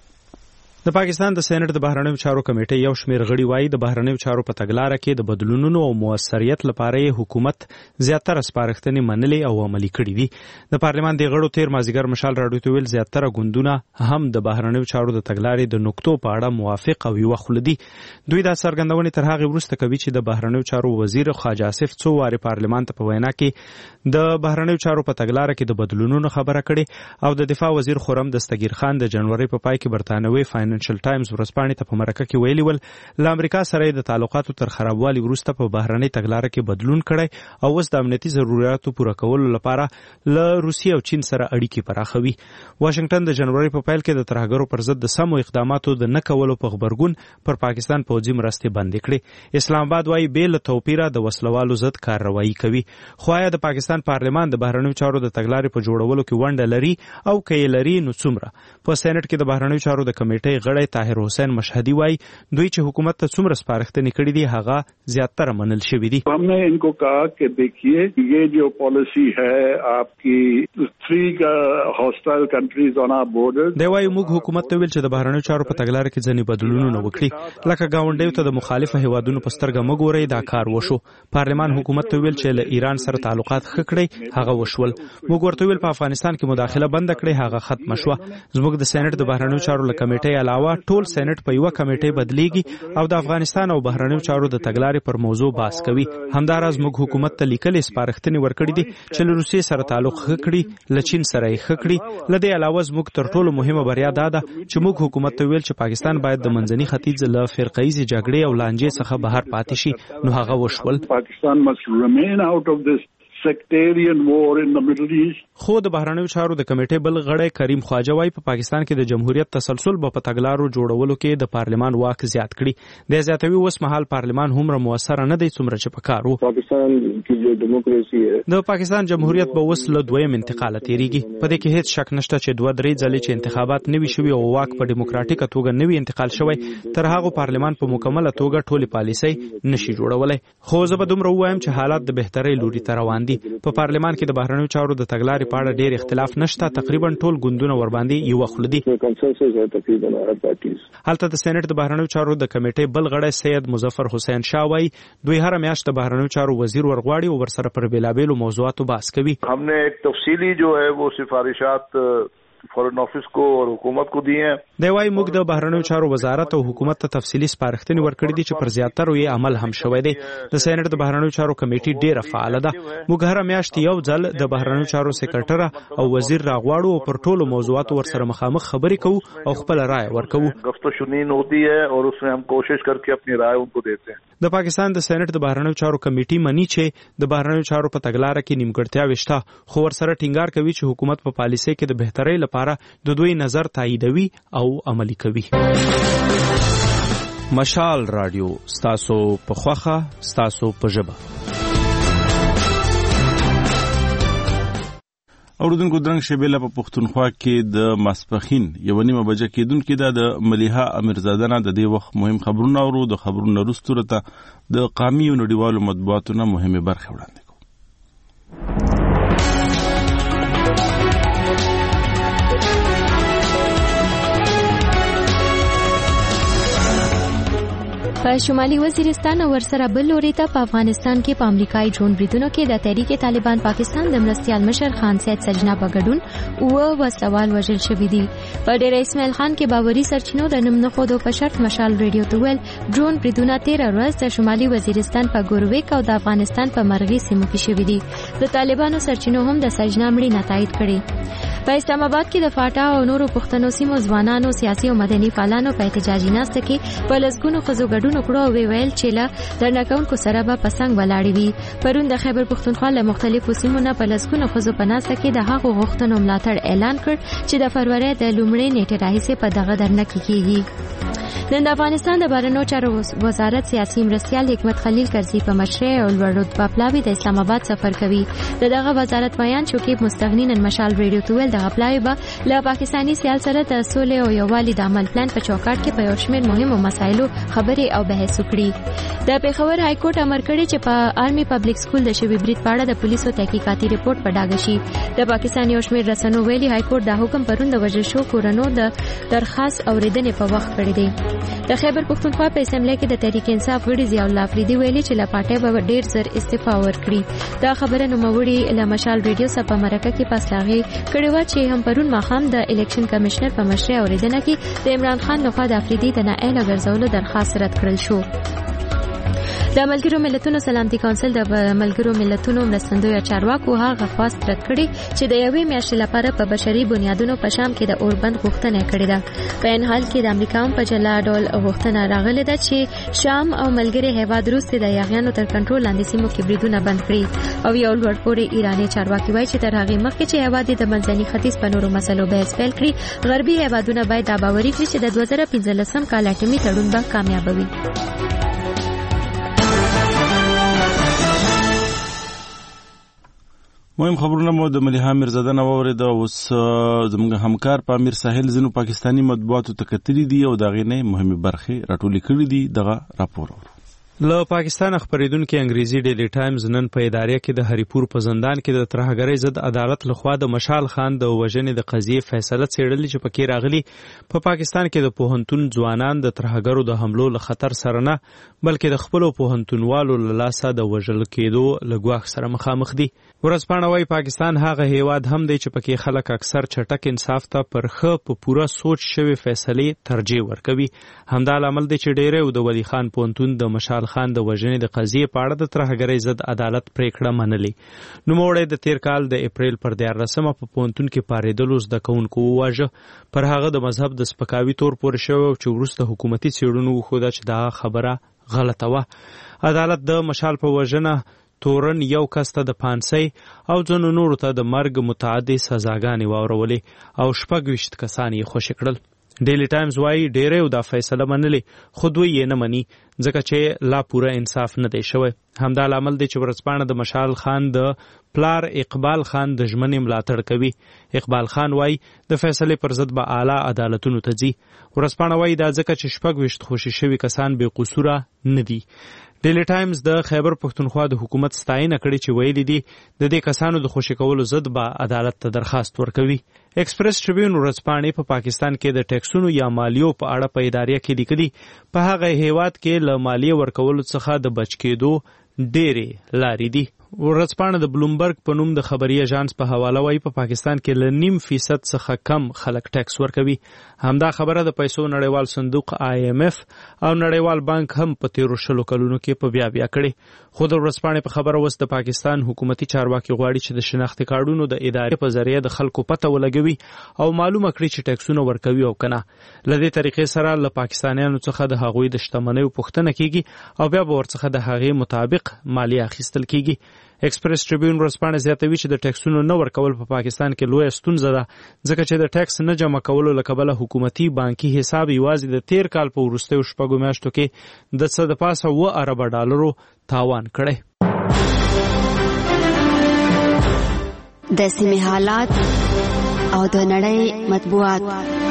د پاکستان د سېنات د بهرنیو چارو کمیټې یو شمېر غړي وایي د بهرنیو چارو په تګلاره کې د بدلونونو او موثریت لپاره یې حکومت زیاتره سپارښتنې منلې او عملي کړې دي. د پارلمان د غړو تیر مازیګر مشال راډیو ته ویل زیاتره ګوندونه هم د بهرنیو چارو د تګلارې د نقطو په اړه موافق او یو خل دي. دوی دا څرګندونې تر هغه وروسته کوي چې د بهرنیو چارو وزیر خواجه آصف څو واره پارلمان ته په وینا کې د بهرنیو چارو په تګلاره کې د بدلونونو خبره کړې او د دفاع وزیر خرم دستگیر خان د جنوري په پای کې برتانوي فاینانشل ټایمز ورځپاڼې ته په مرکه کې ویلي ول له امریکا سره د تعلقاتو تر خرابوالي وروسته په بهرنۍ تګلاره کې بدلون کړی او اوس د امنیتي ضرورتو پوره کولو لپاره له روسیې او چین سره اړیکې پراخوي. واشنگټن د جنوري په پیل کې د ترهګرو پر ضد د سمو اقداماتو د نه کولو په غبرګون پر پاکستان پوځي مرستې بندې کړې. اسلام آباد وايي بې له توپیره د وسلوالو ضد کارروایي کوي. خو آیا د پاکستان پارلمان د بهرنیو چارو د تګلارې په جوړولو کې ونډه لري او که یې لري نو څومره؟ په سېنات کې د بهرنیو چارو د کمیټې غړی طاهر حسین مشهدی وايي دوی چې حکومت ته څومره سپارښتنې کړې دي هغه زیاتره منل شوي دي. हमने इनको कहा कि देखिए ये जो पॉलिसी है आपकी three hostile countries on our border دی وايي موږ حکومت ته ویل چې د بهرنیو چارو په تګلاره کې ځینې بدلونونه وکړي لکه ګاونډیو ته د مخالفه هیوادونو په سترګه مه ګورئ دا کار وشو. پارلمان حکومت ته ویل چې له ایران سره تعلقات ښه کړئ هغه وشول. موږ ورته ویل په افغانستان کې مداخله بند کړئ هغه ختم شوه. زموږ د سېنات د بهرنیو چارو له کمیټې علاوه ټول سېنات په یو کمیټې بدلیږي او د افغانستان او بهرنیو چارو د تګلارې پر موضوع بحث کوي. همداراز موږ حکومت ته لیکلي سپارښتنې ورکړي دي چې له روسیې سره تعلق ښه کړي، له چین سره یې ښه کړي. له دې علاوه زموږ تر ټولو مهمه بریا دا ده چې موږ حکومت ته ویل چې پاکستان باید د منځني ختیځ له فرقه‌ایزې جګړې او لانجې څخه بهر پاتې شي نو هغه وشول. پاکستان must remain out of this sectarian war in the Middle East. خو د بهرنیو چارو د کمیټې بل غړی کریم خواجه وايي په پاکستان کې د جمهوریت تسلسل په تګلارو جوړولو کې د پارلمان واک زیات کړي. د زیاتوي اوس مهال پارلمان هومره موثر نه دی څومره چې پکارو. پاکستان کې جو دیموکراسي ہے د پاکستان جمهوریت به اوس له دویم انتقال تیریږي. په دې کې هیڅ شک نشته چې دوه درې ځلې چې انتخابات نوي شوي او واک په دیموکراتیکه توګه نوي انتقال شوی تر هغه پارلمان په مکمله توګه ټولې پالیسۍ نشي جوړولای. خو زه به دومره ووایم چې حالات د بهترۍ لوري ته روان دي. په پارلمان کې د بهرنیو چارو د تګلارې په اړه ډېر اختلاف نشته. تقریبا ټول ګوندونه ورباندې یو خل دي. هلته د سېنات د بهرنیو چارو د کمیټې بل غړی سید مظفر حسین شاه وايي دوی هر میاشت د بهرنیو چارو وزیر ورغواړي او ورسره پر بیلابېلو موضوعاتو بحث کوي. हमने एक तफसीली जो है वो सिफारिशात फॉरेन ऑफिस को और हुकूमत को दिए हैं. دی وايي موږ د بهرنیو چارو وزارت او حکومت ته تفصیلی سپارښتنې ورکړې دي چې پر زیاترو یې عمل هم شوی دی. د سېنات د بهرنیو چارو کمیټې ډیره فعال ده. موږ هر میاشت یو ځل د بهرنیو چارو سکرټر او وزیر راغواړو او پر ټولو موضوعاتو ورسره مخامخ خبرې کوو او خپل رائے ورکوو. گفت و شنید ہوتی ہے اور اس میں ہم کوشش کر کے اپنی رائے ان کو دیتے ہیں. د پاکستان د سېنات د بهرنیو چارو کمیټې مني چې د بهرنیو چارو په تګلاره کې نیمګړتیاوې شته خو ورسره ټینګار کوي چې حکومت په پالیسۍ کې د بهترۍ لپاره د دوی نظر تاییدوي او عملي کوي. مشال رادیو ستاسو په خوخه ستاسو په ژبه. اوردونکو درنګ شبیله په پښتونخوا کې د ماسپخین یو نیمه بجه کېدونکې ده د ملیحه امیرزاده نه د دې وخت مهم خبرونه اورو. د خبرونو وروسته ورته د قامي او نړیوالو مطبوعاتو نه مهمې برخې وړاندې کوو. په شمالي وزیرستان او ورسره بل لوري ته په افغانستان کې په امریکایي ډرون بریدونو کې د تحریک طالبان پاکستان د مرستیال مشر خان سید سجنا په ګډون اوه وسلوال وژل شوي دي. په ډېر اسماعیل خان کې باوري سرچینو د نوم نه ښودو په شرط مشال ریډیو ته ویل ډرون بریدونه تېره ورځ د شمالي وزیرستان په ګورویک او د افغانستان په مرغي سیمو کې شوي دي. د طالبانو سرچینو هم د سجنا مړینه تایید کړې. په اسلام آباد کې د فاټا او نورو پښتنو سیمو ځوانانو سیاسي او مدني فعالانو په احتجاجي ناسته کې په لسګونو ښځو ګډون وکړو او ویل چې له درنکونکو سره به په څنګ ولاړې وي. پرون د خیبر پښتونخوا له مختلفو سیمو نه په لسګونو ښځو په ناسته کې د هغو غوښتنو ملاتړ اعلان کړ چې د فروری د لومړۍ نیټې راهیسې په دغه درنکې کېږي. نن د افغانستان د بهرنیو چارو وزارت سیاسي مرستیال حکمت خلیل کرزي په مشرۍ او لوړ رتبه پلاوي د اسلام آباد سفر کوي. د دغه وزارت بیان شوکیب مستغنی نن مشال ریډیو ته ویل دغه پلاوي به له پاکستاني سیال سره د سولې او یووالي د عمل پلان په چوکاټ کې په یو شمېر مهمو مسایلو خبرې او بحث وکړي. د پېښور های کورټ امر کړی چې په آرمي پبلک سکول د شوي برید په اړه د پولیسو تحقیقاتي رپورټ په ډاګه شي. د پاکستان یو شمېر رسنیو ویلي های کورټ دا حکم پرون د وژل شوو کورنو د درخواست اورېدنې په وخت کړی دی. د خیبر پښتونخوا په اسمبلی کې د تحریک انصاف غړي ضیاء الله افریدي ویلي چې له پارټۍ به ډېر زر استعفا ورکړي. دا خبره نوموړي له مشال ریډیو سره په مرکه کې پاسلاغي کړې وه چې هم پرون ماښام د الیکشن کمشنر په مشرۍ اورېدنه کې د عمران خان لخوا د افریدي د نااهله ګرځولو درخواست رد کړل شو. د ملګرو ملتونو سلامتي کونسل د ملګرو ملتونو مرستندویه چارواکو هغه خواست رد کړی چې د یوې میاشتې لپاره په بشري بنیادونو په شام کې د اوربند غوښتنه کړې ده. په این حال کې د امریکا هم په جلا ډول غوښتنه راغلې ده چې شام او ملګري هیواد وروسته د یاغیانو تر کنټرول لاندې سیمو کې بریدونه بند کړي. او یو لوړپوړي ایراني چارواکي وایي چې تر هغې مخکې چې هیواد د منځني ختیځ په نورو مسلو بحث پیل کړي غربي هیوادونه باید دا باوري کړي چې د دوه زره پنځلسم کال اټومي تړون به کامیابه وي. مهم خبرونه مو د ملیحه امیرزاده نه واورېده. اوس زموږ همکار په امیر ساحل ځینو پاکستاني مطبوعاتو ته کتلي دي او د هغې نه مهمې برخې راټولې کړي دي. دغه راپور اورو. له پاکستان خبرېدونکي انګریزي ډیلی ټایمز نن په ادارې کې د هریپور په زندان کې د ترهګرۍ ضد عدالت لخوا د مشال خان د وژنې د قضیې فیصله څېړلې چې پکې راغلي په پاکستان کې د پوهنتون ځوانان د ترهګرو د حملو له خطر سره نه بلکې د خپلو پوهنتونوالو له لاسه د وژل کېدو له ګواښ سره مخامخ دي. ورځپاڼه وایي پاکستان هغه هیواد هم دی چې پکې خلک اکثر چټک انصاف ته پر ښه په پوره سوچ شوې فیصلې ترجیح ورکوي. همدا لامل دی چې ډېری د ولی خان پوهنتون د مشال خان د وژنې د قضیې په اړه د ترهګرۍ ضد عدالت پریکړه منلې. نوموړی د تیر کال د اپریل پر دیارلسمه په پوهنتون کې پارېدلو زده کوونکو وواژه. پر هغه د مذهب د سپکاوي تور پورې شوی او چې وروسته حکومتي څېړنو وښوده چې دا خبره غلطه وه. عدالت د مشال په وژنه تورن یو کس ته د پانسۍ او ځینو نورو ته د مرګ متعدي سزاګانې واورولې او شپږ ویشت کسان یې خوشي کړل. ډیلی ټایمز وایي ډېری دا فیصله منلې خو دوی یې نه مني ځکه چې لا پوره انصاف نه دی شوی. همدا لامل دی چې ورځپاڼه د مشال خان د پلار اقبال خان د ژمنې ملاتړ کوي. اقبال خان وایي د فیصلې پر ضد به اعلی عدالتونو ته ځي. ورځپاڼه وایي دا ځکه چې شپږ ویشت خوشي شوي کسان بې قصوره نه دي. ډیلی ټایمز د خیبر پښتونخوا د حکومت ستاینه کړې چې ویلي دي د دې کسانو د خوشي کولو ضد به عدالت ته درخواست ورکوي. ایکسپریس ټریبیون ورځپاڼې په پاکستان کې د ټیکسونو یا مالیو په اړه په ادارې کې لیکلي په هغه هیواد کې له مالیې ورکولو څخه د بچ کېدو ډېرې لارې دي. ورځپاڼه د بلومبرګ په نوم د خبري اژانس په حواله وایي په پاکستان کې له نیم فیصد څخه کم خلک ټیکس ورکوي. همدا خبره د پیسو نړیوال صندوق آی ایم ایف او نړیوال بانک هم په تیرو شلو کلونو کې په بیا بیا کړي. خو د ورځپاڼې په خبره اوس د پاکستان حکومتي چارواکي غواړي چې د شناختي کارډونو د ادارې په ذریعه د خلکو پته ولګوي او معلومه کړي چې ټیکسونه ورکوي او کنه. له دې طریقې سره له پاکستانیانو څخه د هغوی د شتمنیو پوښتنه کیږي او بیا به ورڅخه د هغې مطابق مالیه اخیستل کیږي. ایکسپریس ټریبیون ورځپاڼه زیاتوي چې د ټیکسونو نه ورکول په پاکستان کې لویه ستونزه ده ځکه چې د ټیکس نه جمع کولو له کبله حکومتي بانکي حساب یوازې د تیر کال په وروستیو شپږو میاشتو کې د څه د پاسه اوه اربه ډالرو تاوان کړی. د سیمې حالات او د نړۍ مطبوعات.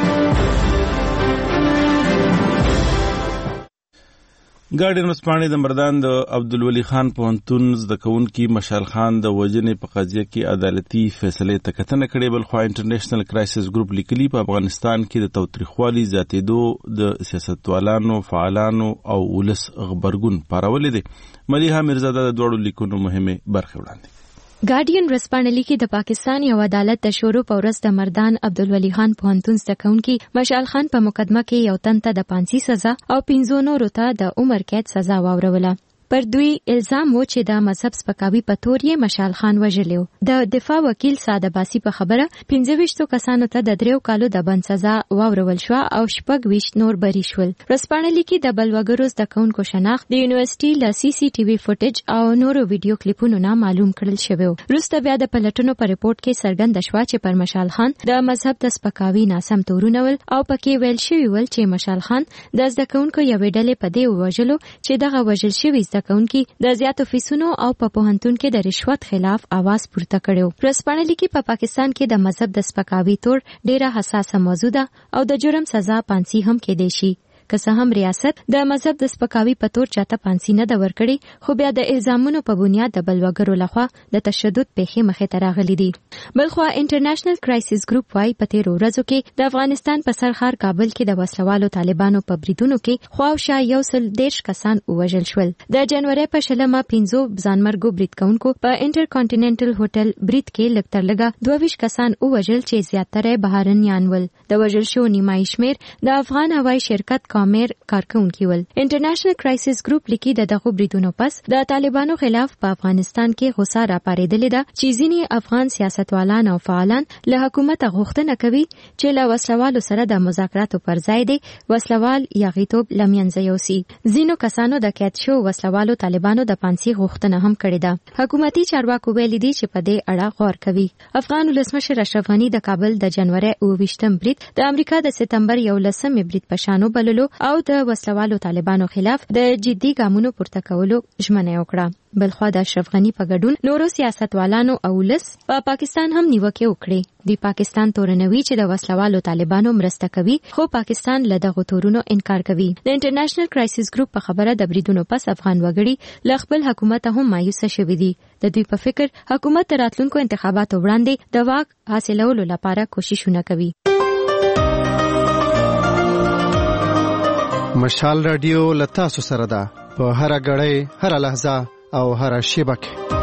ګارډین ورځپاڼې د مردان د عبدالولي خان پوهنتون زده کوونکي مشال خان د وژنې په قضیه کې عدالتي فیصلې ته کتنه کړې. بلخوا انټرنیشنل کرایسس ګروپ لیکلي په افغانستان کې د تاوتریخوالي زیاتېدو د سیاستوالانو، فعالانو او ولس غبرګون پارولې دی. ملیحه میرزاده د دواړو لیکونو مهمه برخه وړاندې. ګارډین ورځپاڼه لیکي د پاکستان یو عدالت د شروع په ورځ د مردان عبدالولي خان پوهنتون زده کوونکي مشال خان په مقدمه کې یو تن ته د پانسي سزا او پنځو نورو ته د عمر قید سزا واوروله. پر دوی الزام و چې د مذهب سپکاوي په تور یې مشال خان وژلیو. د دفاع وکیل ساده باسی په خبره پنځه ویشتو کسانو ته د دریو کالو د بند سزا واورول شو او شپږ ویشت نور بری شول. ورځپاڼه لیکي د بلوګرو زده کوونکو شناخت د یونیورسيټي له سی سی ټي وي فوټیج او نورو ویډیو کلیپونو نه معلوم کړل شوی. وروسته بیا د پلټنو په ریپورت کې څرګنده شوه چې پر مشال خان د مذهب د سپکاوي ناسم تورونه ول او پکې ویل شوی ول چې مشال خان د زده کوونکو یوې ډلې په دې وژلو چې دغه وژل شوی زده کوونکي د زیاتو فیسونو او په پوهنتون کې د رشوت خلاف आवाज پورته کړو. ورځپاڼه لیکي په پاکستان کې د مذهب د سپکاوي تور ډیره حساسه موضوع ده او د جرم سزا پانسي هم کېدای شي. که څه هم ریاست د مذهب د سپکاوي په تور چاته پانسي نه ده ورکړي، خو بیا د الزامونو په بنیاد د بلوګرو لخوا د تشدد پیښې مخې ته راغلي دي. بلخوا انټرنیشنل کرایسس ګروپ وايي په تیرو ورځو کې د افغانستان په سرحد کابل کې د وسلوالو طالبانو په بریدونو کې خواوشا یو سل دیرش کسان ووژل شول. د جنوري په شلمه پنځو ځانمرګو برید کوونکو په انټر کانټیننټل هوټل برید کې لږ تر لږه دوه ویشت کسان ووژل چې زیاتره بهرنیان ول. د وژل شو نیمایي شمېر د افغان هوایي شرکت کامیر کارکونکي ول. انټرنیشنل کرایسس ګروپ لیکي د دغه بریدونو پس د طالبانو خلاف په افغانستان کې غوسه راپارېدلې ده چې ځینې افغان سیاستوالان او فعالان له حکومت غوښتنه کوي چې له وسلوالو سره د مذاکراتو پر ځای دی وسلوال یاغیتوب لمنځه یوسي. ځینو کسانو د قید شو وسلوالو طالبانو د پانسي غوښتنه هم کړې ده. حکومتي چارواکو ویلي دي چې په دې اړه غور کوي. افغان ولسمشر اشرف غني د کابل د جنوري اوه ویشتم برید د امریکا د سپتمبر یولسمې برید په شانو بللو او د وسلوالو طالبانو خلاف د جدي ګامونو پورته کولو ژمنه وکړه. بلخوا د اشرف غني په ګډون نورو سیاستوالانو او ولس په پا پاکستان هم نیوکه وکړي. دی پاکستان تورنوي چې د وسلوالو طالبانو مرسته کوي، خو پاکستان له دغه تورونو انکار کوي. د انټرنیشنل کرایسس ګروپ په خبره د بریدونو پس افغان وګړي له خپل حکومت هم مایوسه شوي دي. د دوی په فکر حکومت راتلونکو انتخاباتو وړاندې د واک حاصلولو لپاره کوششونه کوي. مشال رادیو لتاسو سره ده په هر غړې، هر لحظه او هر شیبه کې.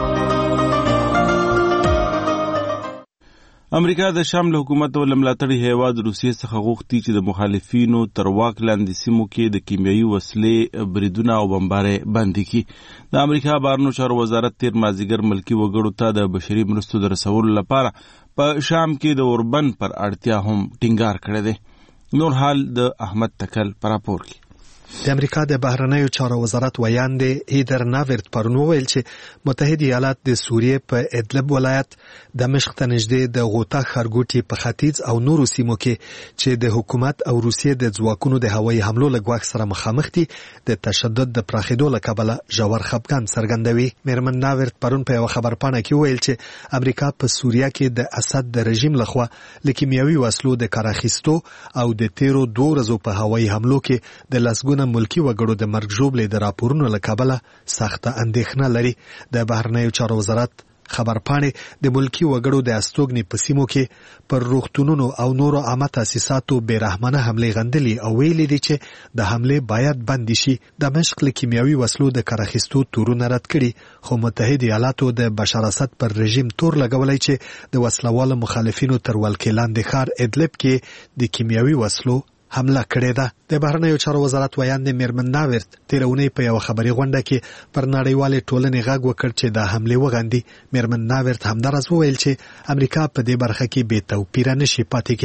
امریکا د شام له حکومت ول ملاتړي هیواد روسیې څخه غوښتي چې د مخالفینو تر واک لاندې سیمو کې د کیمیاوي وسلې بریدونه او بمبارۍ بند کړي. د امریکا بهرنیو چارو وزارت تیر مازیګر ملکی وګړو ته د بشري مرستو د رسولو لپاره په شام کې د اوربند پر اړتیا هم ټینګار کړی دی. نور حال د احمد تکل پر راپور کې. د امریکا د بهرنیو چارو وزارت ویاندې هیدر ناورت پرون وویل چې متحده ایالات د سوریې په ادلب ولایت دمشق ته نږدې د غوطه ښارګوټي په ختیځ او نورو سیمو کې چې د حکومت او روسیې د ځواکونو د هوایي حملو له ګواښ سره مخامخ دي د تشدد د پراخېدو له کبله ژور خفګان څرګندوي. میرمن ناورت پرون په یوه خبرپاڼه کې وویل چې امریکا په سوریه کې د اسد د رژیم لخوا له کیمیاوي وسلو د کار اخیستو او د تیرو دوه ورځو په هوایي حملو کې د لسګونه ملکی وګړو د مرګ ژوبلې د راپورونو له کبله سخته اندېښنه لري. د بهرنیو چارو وزارت خبرپاڼې د ملکی وګړو د استوګنې په سیمو کې پر روغتونونو او نورو عامه تاسیساتو بیرحمانه حملې غندلې او ویلي دي چې د حملې باید بند شي. دمشق له کیمیاوي وسلو د کار اخیستو تورونه رد کړي، خو متحده ایالاتو د بشار اسد پر رژیم تور لګولی چې د وسلوالو مخالفینو تر ولکې لاندې ښار ادلب کې د کیمیاوي وسلو حمله کړې ده. د بهرنیو چارو وزارت ویاندې میرمن ناورت تېره اونۍ په یوه خبري غونډه کې پر نړیوالې ټولنې غږ وکړ چې دا حملې وغندي. میرمن ناورت همداراز وویل چې امریکا په دې برخه کې بې توپیره نشي پاتې کېدای.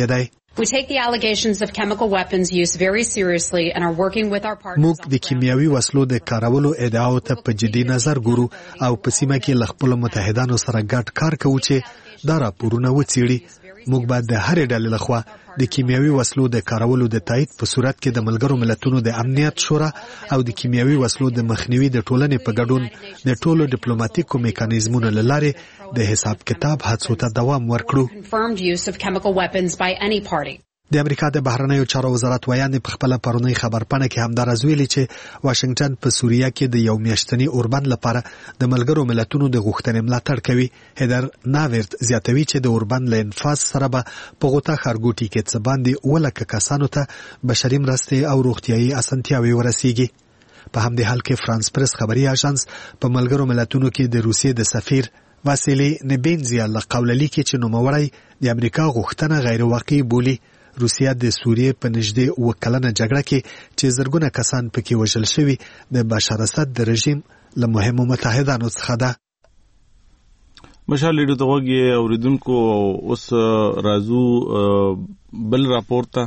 We take the allegations of chemical weapons use very seriously and are working with our partners. موږ د کیمیاوي وسلو د کارولو ادعاو ته په جدي نظر ګورو او په سیمه کې له خپلو متحدانو سره ګډ کار کوو چې دا راپورونه وڅېړي. موږ باید د هرې ډلې لخوا د کیمیاوي وسلو د کارولو د تایید په صورت کې د ملګرو ملتونو د امنیت شورا او د کیمیاوي وسلو د مخنیوي د ټولنې په ګډون د ټولو ډیپلوماټیکو میکانیزمونو له لارې د حساب کتاب هڅو ته دوام ورکړو. د امریکا د بهرنیو چارو وزارت ویاندې په خپل پرونی خبرپاڼه کې همدارز ویلي چې واشنگټن په سوریه کې د یو میاشتني اوربند لپاره د ملګرو ملتونو د غوښتنې ملاتړ کوي. هیدر ناورت زیاتوي چې د اوربند له انفاذ سره به په غوټه ښارګوټي کې څه باندې ولکه کسانو ته بشري مرستې او روغتیايي اسانتیاوې ورسیږي. په همدې حال کې فرانس پریس خبري اژانس په ملګرو ملتونو کې د روسیې د سفیر واسیلی نبینزیا له قوله لیکي چې نوموړی د امریکا غوښتنه غیر واقعي بولي. روسیه د سوریې په نږدې اوه کلنه جګړه کې چې زرګونه کسان پکې وژل شوي د بشار اسد د رژیم له مهمو متحدانو څخه ده. مشال لیدو ته وګي اوریدونکو اوس راځو بل راپور ته.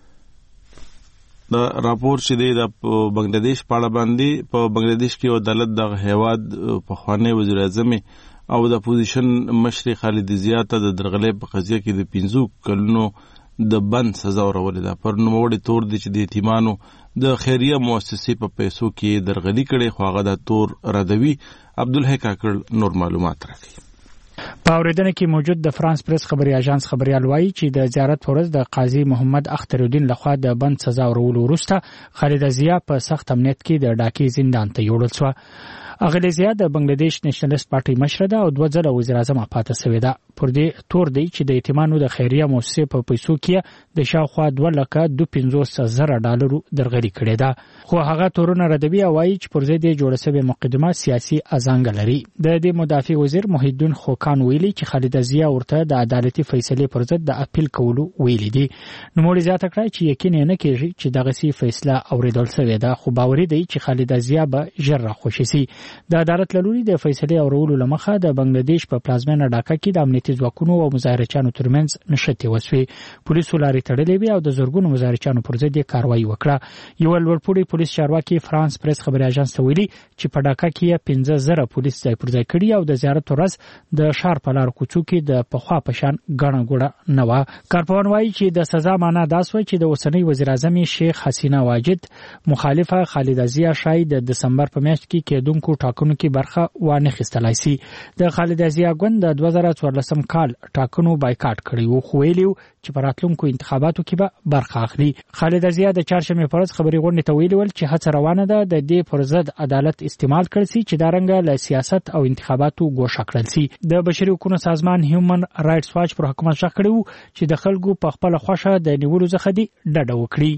دا راپور چې دی د بنگلاديش په اړه باندې په بنگلاديش کې عدالت د هیواد په خوانی وزیر اعظم او د اپوزیشن مشر خالد ضیا ته د درغلې په قضیه کې د پنځو کلونو د بند سزا ورولې ده. پر نوموړي تور دی چې د یتیمانو د خیریه مؤسسې په پیسو کې درغلي کړي خو هغه د تور ردوي. عبدالحی کاکړ نور معلومات راکړي. په اوریدنه کې موجود د فرانس پریس خبري اژانس خبريال وایي چې د زیارت پر ورځ د قاضي محمد اخترالدین لخوا د بند سزا ورولو وروسته خالد ضیا په سخت امنیت کې د ډاکې زندان ته یوړل شو. اغلی ضیا د بنگلاديش نېشنلست پارټي مشر ده او دوه ځله وزیر اعظم پاتې شوی ده. پر دې تور دی چې د یتیمانو د خیریه مؤسسې په پیسو کې د شاوخوا دوه لکه دوه پنځوس زره ډالرو درغلي کړې ده. خو هغه تورونه ردوي او وایي چې پر ضد یې جوړه شوې مقدمه سیاسي ازانګه لري. د دې مدافع وزیر محی الدین خوکان ویلي چې خالد ضیا ورته د عدالتي فیصلې پر ضد د اپیل کولو ویلي دي. نوموړي زیاته کړه چې یقین نه کیږي چې دغه سي فیصله اوریدل شوې ده خو باوري دی چې خالد ضیا به ژر راخوشي سي. د عدالت لوري د فیصلې اورولو لمخه د بنگلاديش په پلازمینه ډاکا کې د امنیتي ځواکونو او مظاهرچیانو ترمنځ نشټې وسوې. پولیسو لارې تړلې وي او د زورګونو مظاهرچیانو پر ضد کاروایی وکړه. یو لوړپوړي پولیس چارواکي فرانس پریس خبري اژانس ته ویلي چې په ډاکا کې پنځه زره پولیس ځای پر ځای کړي او د زیارت ورځ د شهر په لار کوڅو کې د پخوا پشان غڼه ګوړه نه و. کارپوهان وایي چې د سزا معنا دا سوی چې د اوسنۍ وزیر اعظم شیخ حسینه واجد مخالفه خالد ضیا شاید د دسمبر په میاشت کې کېدونکو ټاکنو کې برخه وانه خستلای سي. د خالد ضیا ګوند د دوه زره څوارلسم کال ټاکنو بایکاټ کړی وو خو ویلو چې په راتلونکو انتخاباتو کې به برخه اخلي. خالد ضیا د چهارشنبه پر ورځ خبري غونډې ته ویلي ول چې هڅه روانه ده د دې پر ضد عدالت استعمال کړي سي چې دا رنګ له سیاست او انتخاباتو ګوښه کړل سي. د بشري حقوقو سازمان هیومن رائټس واچ پر حکومت شک کړی وو چې د خلکو په خپل خوښه د نیولو څخه دی ډډه وکړي.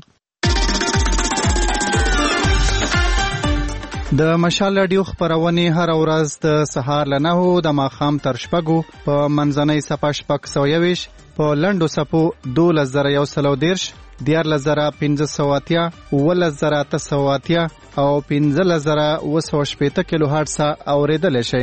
د مشال رادیو خبرونه هر ورځ د سهار له نهو د ماښام تر شپږو په منځنۍ صفه شپږ سوه یویش په لنډو صفو دولس زره یو سل او دېرش دیارلس زره پنځه سوه اتیا اوولس زره اته سوه اتیا او پنځلس زره اوه سوه شپېته کیلو هرټز اورېدلی شئ.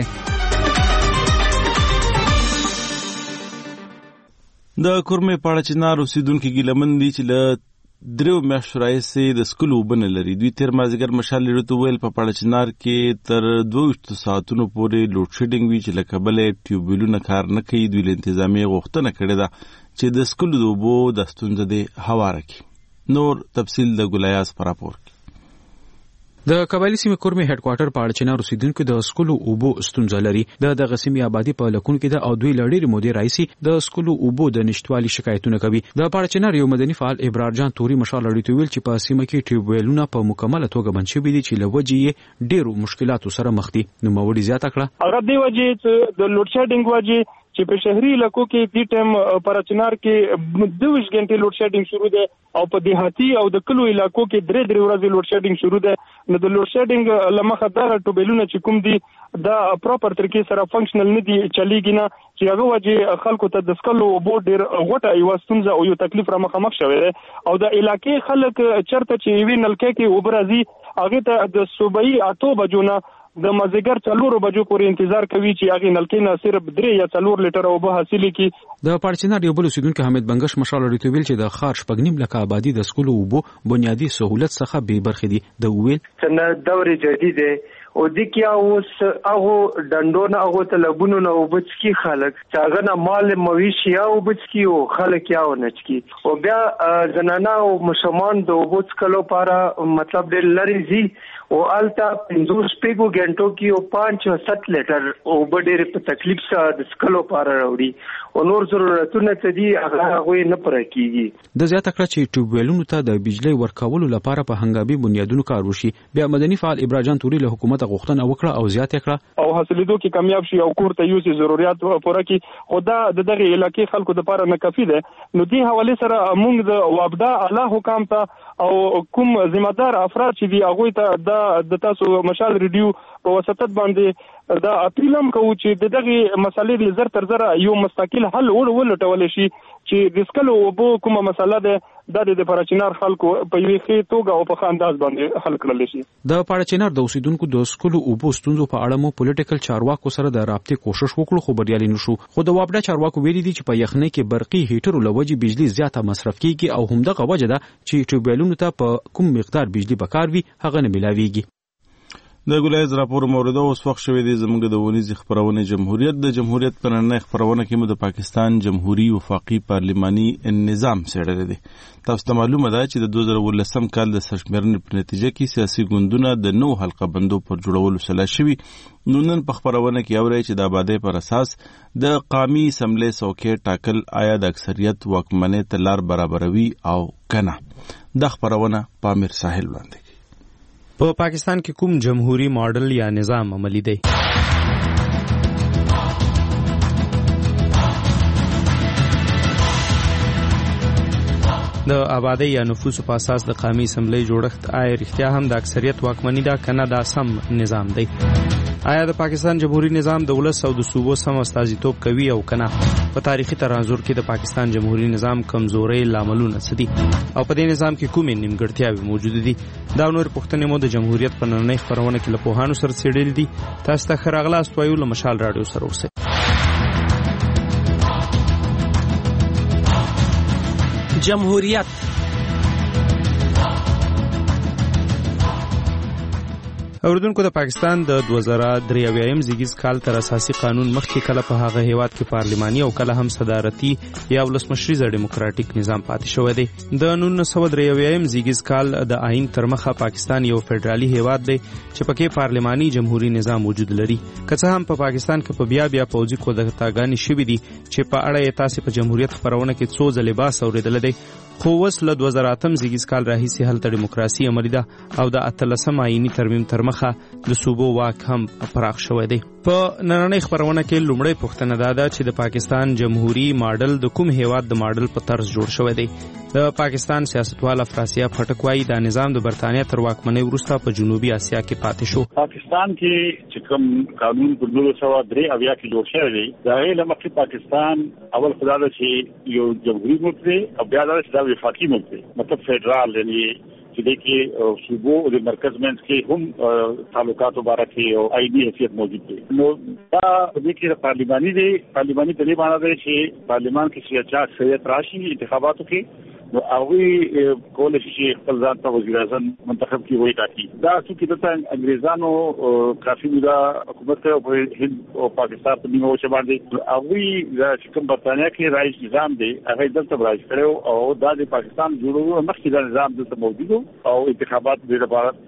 د کورمې پاړه چنار اوسیدونکي ګیلمن دي چې له دریو میاشتو راهیسې د سکول اوبه نه لري. دوی تېر مازدیګر مشال لیدو ته ویل په پاړه چنار کې تر دوه ویشتو ساعتونو پورې لوډ شیډینګ وي چې له کبله ټیوبویلونه کار نه کوي. دوی له انتظامیې غوښتنه کړې ده چې د سکول د اوبو د ستونزه دې هواره کړي. نور تفصیل د ګلایاز په راپور کې. د قبایلی سیمې کورمې هډ کوارټر په اړه چنار اوسیدونکو د سکولو اوبو ستونزه لري. د دغه سیمې آبادی په لکون کې ده او دوی لړۍ مودې راځي د سکولو اوبو د نشټوالي شکایتونه کوي. د پاړچنار یو مدني فعال ابرار جان توري مشال لړۍ ویل چې په سیمه کې ټیوبویلونه په مکمله توګه بند شوي دي چې له وجې ډیرو مشکلاتو سره مخ دي. نو موري زیاته کړه هغه دی وجې د لوډ شیډینګ وجې چې په شهري علاقو کې د ټیم پاړچنار کې دوه غنټې لوډ شیډینګ شروع ده او په دیهاتي او د کلو علاقو کې درې درې ورځې لوډ شیډینګ شروع ده. نو د لوډ شیډینګ لمخه دا ټوبلونه چې کوم دي دا پراپر طریقې سره فنکشنل نه دي چلیږي نه چې هغه وجه خلکو ته د سکلو اوبو ډیر غوټه یو ستونزه او یو تکلیف را مخامخ شوی دی او د علاقې خلک چرته چې وی نلکې کې اوبه راځي هغه ته د صوبایي اتو بجونه د مازیګر څلور بجو پورې انتظار کوي چې هغه نلکې نه صرف درې یا څلور لیټر اوبه حاصل کړي. د پارچینار یو بل اوسیدونکو حمید بنگش مشال لري ویل چې د خار شپږنیم لکه آبادی د سکولو اوبو بنیادی سہولت څخه به برخې دي. د ویل څنګه دوري جدید او د کیا اوس هغه دندونه هغه طلبونو نو وبچکی خلک څنګه نه مال مویشي او وبچکی او خلک یاو نچکی او بیا زنانه او مسلمان د وبچکلو لپاره مطلب ډېر لري زی او التا پنځوس پیګو غنټو کې او پانچ سات لیټر او ډېر په تکلیف سره د سکلو لپاره راوړي او نور ضرورتونه ته دي هغه هغه نه پر کیږي. د زیاته کړه چې ټیوبویلونو ته د بجلی ورکولو لپاره په هنګامي بنیادونو کار وشي. بیا مدني فعال ابراجان توري له حکومت غوښتنه وکړه او زیاته کړه او حاصلېدو کې کامیاب شي او کور ته یوسي ضرورت پوره کړي. خدا د دغه علاقې خلکو د لپاره نه کافي ده. نو دې حواله سره موږ د وابدا اعلی حکام ته او کوم ذمہ دار افراد چې دی هغه ته د تاسو مشال ریډیو په واسطه باندې دا اپیلم کوو چې دغه مسلې د زر تر زر یو مستقل حل ولټول شي چې د سکلو وبو کومه مسله ده د پارچینار خلکو په یوه خې توګه او په خانداز باندې حل کړل شي. د پارچینار د اوسیدونکو د سکلو وبو ستونزو په اړه مو پولیټیکل چارواکو سره د رابطې کوشش وکړو خو بریالي نشو. خو د وابډا چارواکو ویلي دي چې په یخنۍ کې برقي هیټرو لوجي بجلی زیاته مصرف کیږي او همدغه وجه ده چې ټیوبویلونو ته په کوم مقدار بجلی پکار وي هغه نه ملاويږي. د ګولایز راپور مورده اوس وخت شوی دی زموږ د ونیز خبرونه جمهوریت د جمهوریت په نړۍ خبرونه کې مو د پاکستان جمهوریت وفاقي پارلماني نظام سره دی. تاسو ته معلومه ده چې د دوه زره ولسم کال د سرشمېرنې په نتیجه کې سیاسي ګوندونه د نو حلقه بندو پر جوړولو سلا شوي. نو نن په خبرونه کې اوري چې د آبادی پر اساس د قومي اسمبلی څوکۍ ټاکل آیا د اکثریت واکمنۍ ته لار برابروي او کنه. د خبرونه پامیر ساحل وړاندې په پا پاکستان کې کوم جمهوریت ماډل یا نظام عملی دی؟ د آبادی یا نفوس په اساس د قومي اسمبلی جوړښت آیا رښتیا هم د اکثریت واکمنی ده کنه دا سم نظام دی؟ آیا د پاکستان جمهوریت نظام د ولس او د صوبو سم استازیتوب کوي او کنه؟ په تاریخي تناظر کې د پاکستان جمهوریت نظام کمزوري لاملونه څه دي او په دې نظام کې کومې نیمګړتیاوې موجود دي؟ دا نور پوښتنې مو د جمهوریت په نړۍ خبرونه کې له پوهانو سره څېړل دي. تاسو ته ښه راغلاست وایو له مشال راډیو سره اوسئ. جمهوریت اوردونکو د پاکستان د دوه زره درې اویایم زیږیز کال تر اساسي قانون مخکې کله په هغه هیواد کې پارلماني او کله هم صدارتي یا ولسمشریزه ډیموکراټیک نظام پاتې شوی دی. د نولس سوه درې اویایم زیږیز کال د آئین تر مخه پاکستان یو فدرالي هیواد دی چې پکې پارلماني جمهوریت نظام وجود لري. که څه هم په پاکستان کې په بیا بیا پوځي کودتاګانې شوې دي چې په اړه یې تاسې په جمهوریت خبرونه کې څو ځلې بحث اورېدلی دی، خو اوس له دوه زره اتم زیږیز کال راهیسې هلته ډیموکراسي عملي ده او د اتلسم آئیني ترمیم تر مخه د صوبو واک هم پراخ شوی دی. په نننۍ خبرونه کې لومړی پوښتنه دا ده چې د پاکستان جمهوریت ماډل د کوم هیواد د ماډل په طرز جوړ شوی دی؟ د پاکستان سیاستوال افراسیاب خټک وایي دا نظام د برتانیا تر واکمنۍ وروسته په جنوبي اسیا کې پاتې شو. پاکستان کې چې کوم قانون په نولس سوه درې اویا کې جوړ شوی دی دا یې له مخکې پاکستان اول خدا ده چې یو جمهوریت ملک دی او بیا دا چې دا وفاقي ملک دی، مطلب فدرال یعنی چې د کې صوبو او د مرکز منځ کې هم تعلقات مبارکي او آئینی حیثیت موجود دی. نو دا د کې پارلماني دی، پارلماني د دې معنی دی چې پارلمان کې چې اکثریت راشي انتخاباتو کې نو هغه کولای شي خپل ځان ته وزیر اعظم منتخب کی وای ټاکي. دا چې دلته انګریزانو کافي مودا حکومت په هند او پاکستان په نیمه وچه باندې هغه د کوم برتانیا کې رئیس نظام دی هغه دلته راځي کړو او دا د پاکستان جوړولو مخکې د نظام دلته موجود او انتخابات د لپاره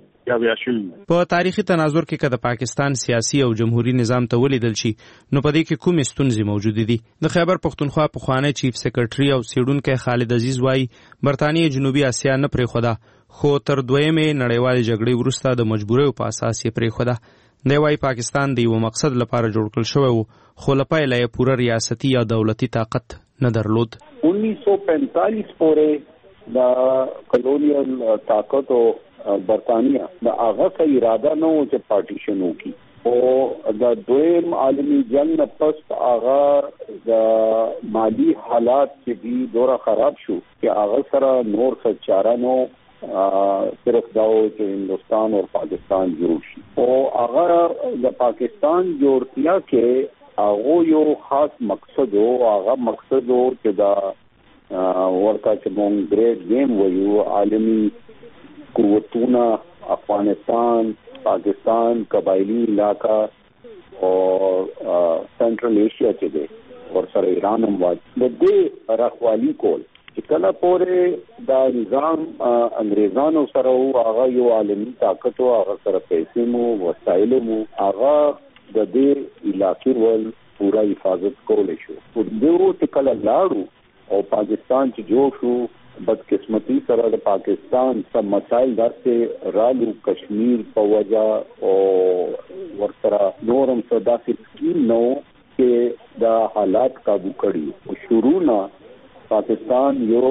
په تاریخي تناظر کې که د پاکستان سیاسي او جمهوریت نظام ته ولیدل شي نو په دې کې کومې ستونزې موجودې دي؟ د خیبر پښتونخوا پخوانی چیف سیکرټري او څېړونکی خالد عزیز وایي برتانیې جنوبي اسیا نه پرېښوده خو تر دویمې نړیوالې جګړې وروسته د مجبوریو په اساس یې پرېښوده. دی وایي پاکستان د یوه مقصد لپاره جوړ کړل شوی و خو له پیله یې پوره ریاستي یا دولتي طاقت نه درلود. انیس سو پینتالیس پورې د کلونیل طاقت او برطانیہ دا هغه کا اراده نه و چې پارټیشن وکړي او د دویم عالمي جنگ نه پس هغه د مالی حالات چې دی دوره خراب شو چې هغه سره نور څه چاره نو صرف دا چې هندستان او پاکستان جوړ شي او هغه د پاکستان جوړتیا کې هغه یو خاص مقصد او هغه مقصد او چې دا ورته چې مونږ ګریډ گیم وایو عالمي قوتونه افغانستان پاکستان قبایلی علاقہ اور سینټرل ایشیا چې دی اور سره ایران هم واد د دې رخوالي کول چې کله پورې دا نظام انګریزانو سره او هغه یو عالمي طاقت او هغه سره پیسې مو وسایل مو هغه د دې علاقې ول پورا حفاظت کولای شو او دغه چې کله لاړو او پاکستان چې جوړ شو بدقسمتی سره د پاکستان سم مسائل داسې رالو کشمیر په وجہ او ورسره نورم صدا سکیم نو کې دا حالات قابو کړي او شروع نه پاکستان یو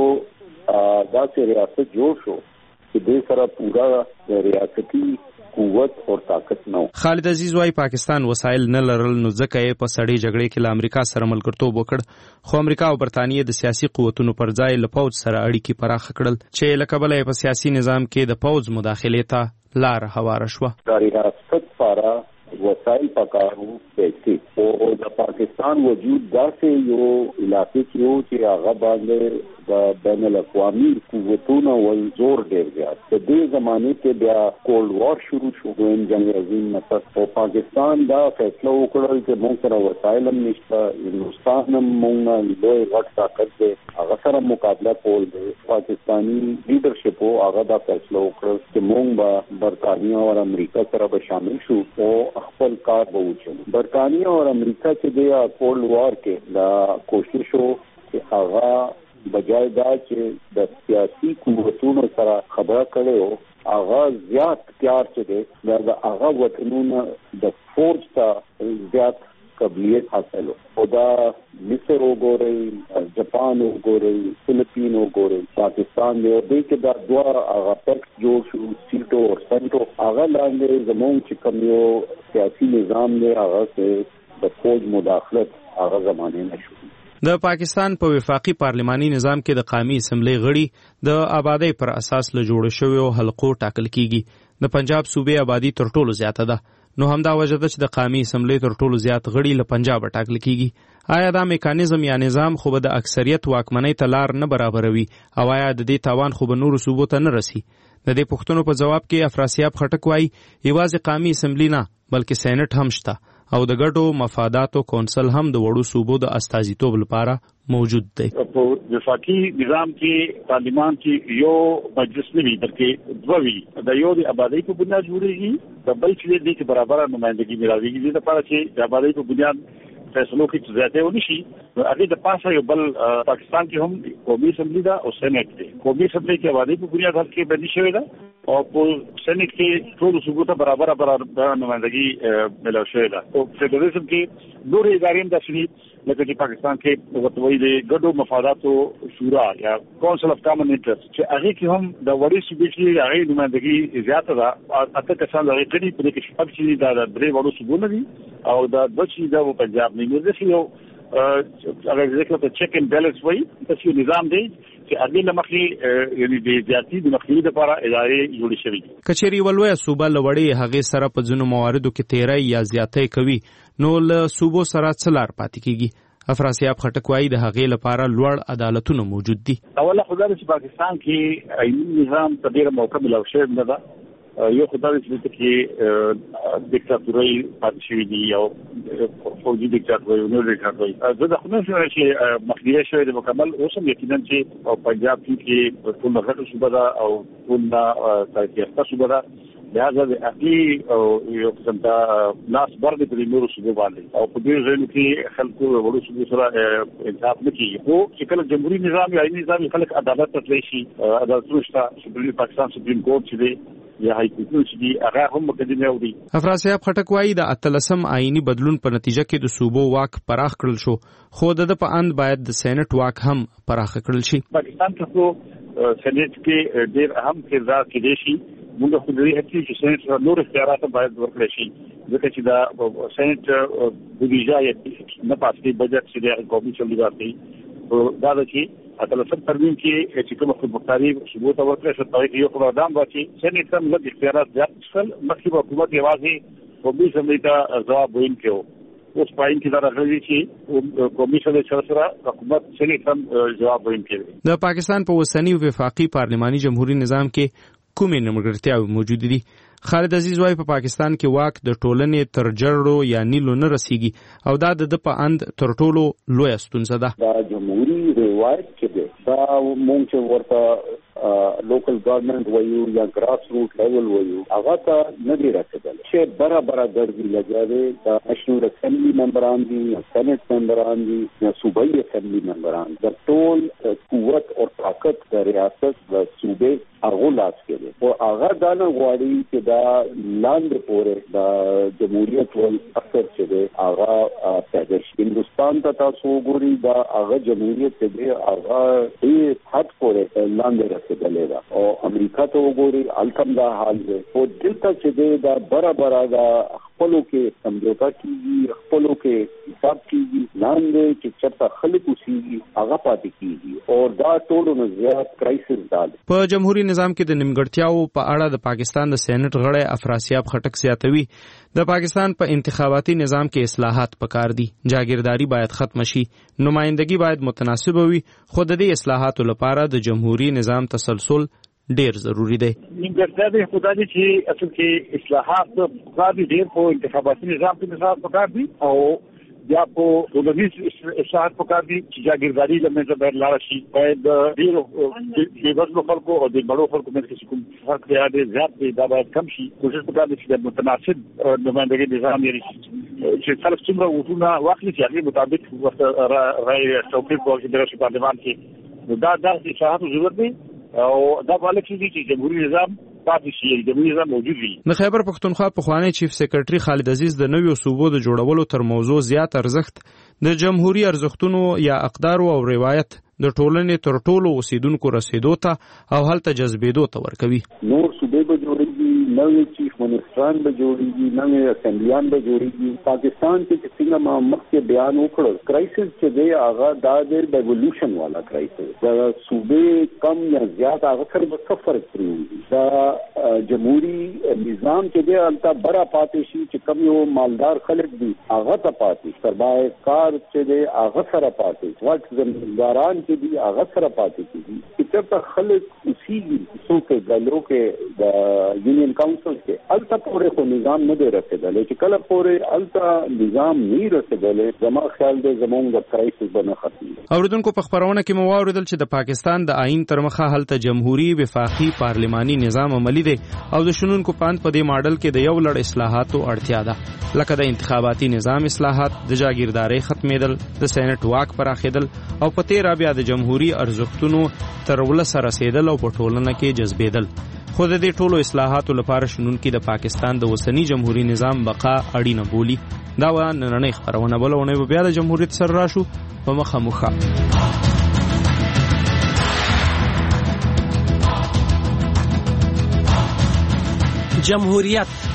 داسې ریاست جوړ شو چې د سره پورا ریاستي قوت او طاقت نو. خالد عزیز وايي پاکستان وسایل نه لرل نو ځکه یې په سړې جګړې کې له امریکا سره ملګرتوب وکړ خو امریکا او برتانیې د سیاسي قوتونو پر ځای له پوځ سره اړیکې پراخ کړل چې له کبله په سیاسي نظام کې د پوځ مداخلې ته لار هواره شوه. د ریاست لپاره وسایل پکارو پیسې او د پاکستان وجود داسې یو علاقې کې یو چې هغه باندې د بین الاقوامي قوتونو ول زور ډېر زیات د دې زمانه کې بیا کولډ وار شروع شو دویم جنگ عظیم نه پس او پاکستان دا فیصله وکړل چې موږ سره وسایل هم نشته هندوستان هم موږ لوی غټ طاقت دی هغه سره مقابله کول دی پاکستانی لیډرشپ هغه دا فیصله وکړل چې موږ به برتانیې او امریکا سره به شامل شو او خپل کار به وچلو. برتانیې او امریکا چې دی کولډ وار کې دا کوشش وو چې هغه بجای دا چې د سیاسي قوتونو سره خبره کړي او هغه زیات تیار چې دی دا هغه وطنونه د فورج ته زیات قبلیت حاصل او دا مصر وګورئ جاپان وګورئ فلپین وګورئ پاکستان دی او دې کې دا دوه هغه پکس جوړ شو سیټو او سنټو هغه لاندې زموږ چې کوم یو سیاسي نظام دی هغه کې د فوج مداخلت هغه زمانه نشو. د پاکستان په وفاقي پارلماني نظام کې د قومي اسمبلی غړي د آبادی پر اساس له جوړ شویو حلقو ټاکل کیږي. د پنجاب صوبې آبادی تر ټولو زیاته ده نو همدا وجه ده چې د قومي اسمبلی تر ټولو زیات غړي له پنجاب ټاکل کیږي. آیا دا میکانیزم یا نظام خو به د اکثریت واکمنۍ ته لار نه برابروي او آیا د دې تاوان خو به نورو صوبو ته نه رسي؟ د دې پوښتنو په جواب کې افراسیاب خټک وايي یوازې قومي اسمبلی نه بلکې سېنات هم شته او د ګډو مفاداتو کونسل هم د وړو صوبو د استازیتوب لپاره موجود دی. په وفاقي نظام کې پارلیمان کې یو مجلس نه وي بلکې دوه وي د یو د آبادی په بنیاد جوړیږي د بل چې د کې برابر نمائندګي ملاويږي د لپاره چې د آبادی په بنیاد فیصلو کې زیاته ونی شي هغه د پاسه یو بل پاکستان کې هم قومي اسمبلی دا او سېنات دی. قومي اسمبلی کې آبادی په بنیاد حل کې باندې شوی دا او په سېنات کې ټول صوبو ته برابر برابر نمائندګي ملاو شوی دا او فدراليزم کې نور ادارې د شنی لکه چې پاکستان کې وتوي د ګډو مفاداتو شورا یا کونسل اف کامن انټرست چې هغه کې هم د وړي صوبې کې هغه نمائندګي زیاته ده اته کسان لري کړي په دې کې شپږ چې دا د درې وړو صوبونه دي او دا د چې دا په پنجاب نه مرده یو هغه ذکر ته چیک ان بیلنس وایي چې یو نظام دی چې هغه لمخې یعنی د زیاتی د مخنیوي لپاره ادارې جوړې شوې دي. کچېری ولوي صوبه لوړې هغه سره په ځینو مواردو کې تیرای یا زیاتې کوي نو له صوبو سره څلار پاتې کیږي. افراسیاب خټک وايي د هغې لپاره لوړ عدالتونه موجود دي. اوله خدای چې پاکستان کې آئینی نظام په ډیره موقع ملو شوی نه ده یو خدای چې کې دیکتاتوري پاتې شوی دی او فوجي دیکتاتوري نو دیکتاتوري زه د خپل سره چې مخنیوي شوی د مکمل اوسم یقینا چې او پنجاب کې ټول غټ صوبه ده او ټول تاریخي صوبه ده لہذا د اقلی او یو قسم ته لاس برد په نورو صوبو باندې او په دې ځای کې خلکو ورو صوبو سره انصاف نه کیږي خو چې کله جمهوریت نظام یا آئینی نظام خلک عدالت ته تللی شي عدالتونه شته سپریم پاکستان سپریم کورټ چې دی یا هاي کورټ چې دی هغه هم مقدمه ودی. افراسیاب خټک وايي د اتلسم آئینی بدلون په نتیجه کې د صوبو واک پراخ کړل شو خو د په اند باید د سېنات واک هم پراخ کړل شي. پاکستان کې سېنات کې ډېر اهم کردار کې شي موږ خو دې هڅې چې سېنات نور اختیارات باید ورکړي شي ځکه چې دا سېنات بودیجه یې نه پاتې بجټ چې د قومي چلو راځي دا د چې اتلسم ترمیم کې چې کوم خودمختاري ثبوت ورکړي ستوي کې یو قرارداد واچي سېنیټ هم لږ اختیارات زیات شول مخکې حکومت یوازې قومي اسمبلی ته ځواب ویونکی و اوس پاین کې دا راغلي چې قومي اسمبلی سره حکومت سېنیټ هم ځواب ویونکی دی. د پاکستان په اوسنی وفاقي پارلماني جمهوریت نظام کې کومې نیمګړتیاوې موجود دي؟ خالد عزیز وايي په پاکستان کې واک د ټولنې تر جړو یا نیلو نه رسیږي او دا د په اند تر ټولو لویه ستونزه ده. دا جمهوریت روایت کې ده دا مونږ چې ورته لوکل ګورنمنت وایو یا ګراس روټ لیول وایو هغه ته نه دی رسیدل چې برابر ګرځي لګیاوي دا نېشنل اسمبلی ممبران دي یا سېنات ممبران دي یا صوبایي اسمبلی ممبران د ټول قوت او طاقت د ریاست د صوبې هغه لاس کې دي او هغه دا نه غواړي چې دا لاندې پورې د جمهوریت ول اثر چې دی هغه پیدا شي. هندوستان ته تاسو وګورئ دا هغه جمهوریت چې دی هغه ډېر حد پورې لاندې رسېدلی ده او امریکا ته وګورئ هلته دا حال دی او دلته چې دی دا برابر دا خپلو کې سمجوتا کیږي خپلو کې حساب کیږي لاندې چې چېرته خلک اوسېږي هغه پاتې کیږي او دا ټولو نه زیات کرایسس دا دی. په جمهوریت نظام کې د نیمګړتیاو په اړه د پاکستان د سېنات غړی افراسیاب خټک زیاتوي د پاکستان په انتخاباتي نظام کې اصلاحات پکار دي، جاگیرداری باید ختم شي، نمائندګي باید متناسب وي، خو د دې اصلاحاتو لپاره د جمهوریت نظام تسلسل ډیر ضروری دی. نیمګړتیا د خدای چې اصل کې اصلاحات پکار دي ډیر په انتخاباتي نظام کې اصلاحات پکار دي او یا په ټولنیز اصلاحات پکار دي چې جاگیرداری لمنځه باید لاړ شي باید ډیر د وزن خلکو او د بڑو خلکو منځ کې کوم فرق دی زیات دی دا باید کم شي. کوشش پکار دي چې متناسب نمائندګي نظام یې چې خلک څومره وټونه واخلي چې هغه مطابق ورته رائے توپیر کوي د پارلمان کې دا د اصلاحاتو ضرورت دی او دا باندې چې جمهوریت نظام پاتې شي جمهوریت نظام موجود وي. د خیبر پښتونخوا پخوانی چیف سیکریټري خالد عزیز د نویو صوبو د جوړولو تر موضوع زیات ارزښت د جمهوریت ارزښتونو یا اقدارو او روایت د ټولنې تر ټولو اوسیدونکو رسیدو ته او هلته جذبېدو ته ورکوي. نور صوبې به جوړېږي، نوې چیف منسټران به جوړېږي، نوې اسمبلیان به جوړېږي. پاکستان کې چې څنګه ما مخکې بیان وکړ کرایسس چې دی هغه دا د ریولوشن والا کرایسس د صوبې کم یا زیات هغه سره به څه فرق پرېږدي. دا جمهوریت نظام چې دی هلته بره پاتې شي چې کم یو مالدار خلک دي هغه ته پاتې سرمایه کار چې دی هغه سره پاتې وټ زمینداران چې دي هغه سره پاتې کېږي چې چېرته خلک اوسېږي څوک ډلو کې د یونین کاونسل کې هلته پورې خو نظام نه دی رسېدلی چې کله پورې هلته نظام نه رسېدلی زما خیال دی زموږ د کرایسس به نه ختمېږي. اورېدونکو په خپرونه کې مو واورېدل چې د پاکستان د آئین تر مخه هلته جمهوري وفاقي پارلماني نظام عملي دی او د شنونکو پاند په دې ماډل کې د یو لړ اصلاحاتو اړتیا ده لکه د انتخاباتي نظام اصلاحات، د جاگیردارۍ ختمېدل، د سېنات واک پراخېدل او په تېره بیا د جمهوریت ارزښتونو تر ولسه رسېدل او په ټولنه کې جذبېدل. خو د دې ټولو اصلاحاتو لپاره شنونکي د پاکستان د اوسني جمهوریت نظام بقا اړینه بولي. دا و نننۍ خپرونه بله اونۍ به بیا د جمهوریت سره راشو په مخامخ. جمهوریت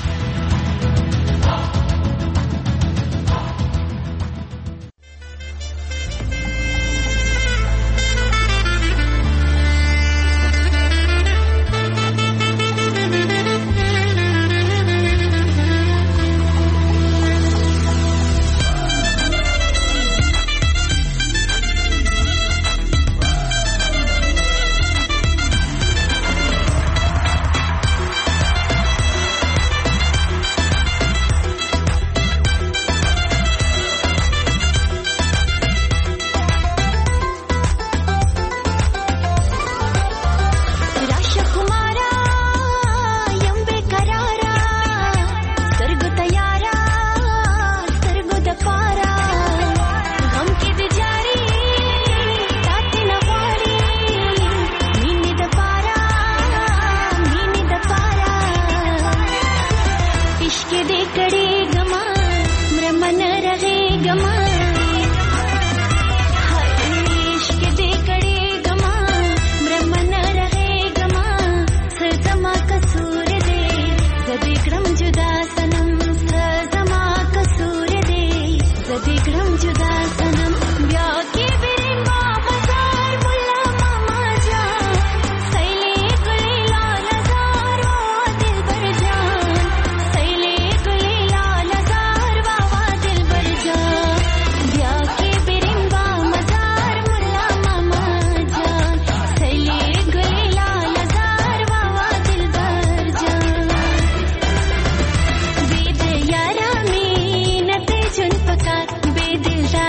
जुदा सनम ब्याह के बिरंगा बाजार मुल्ला دلته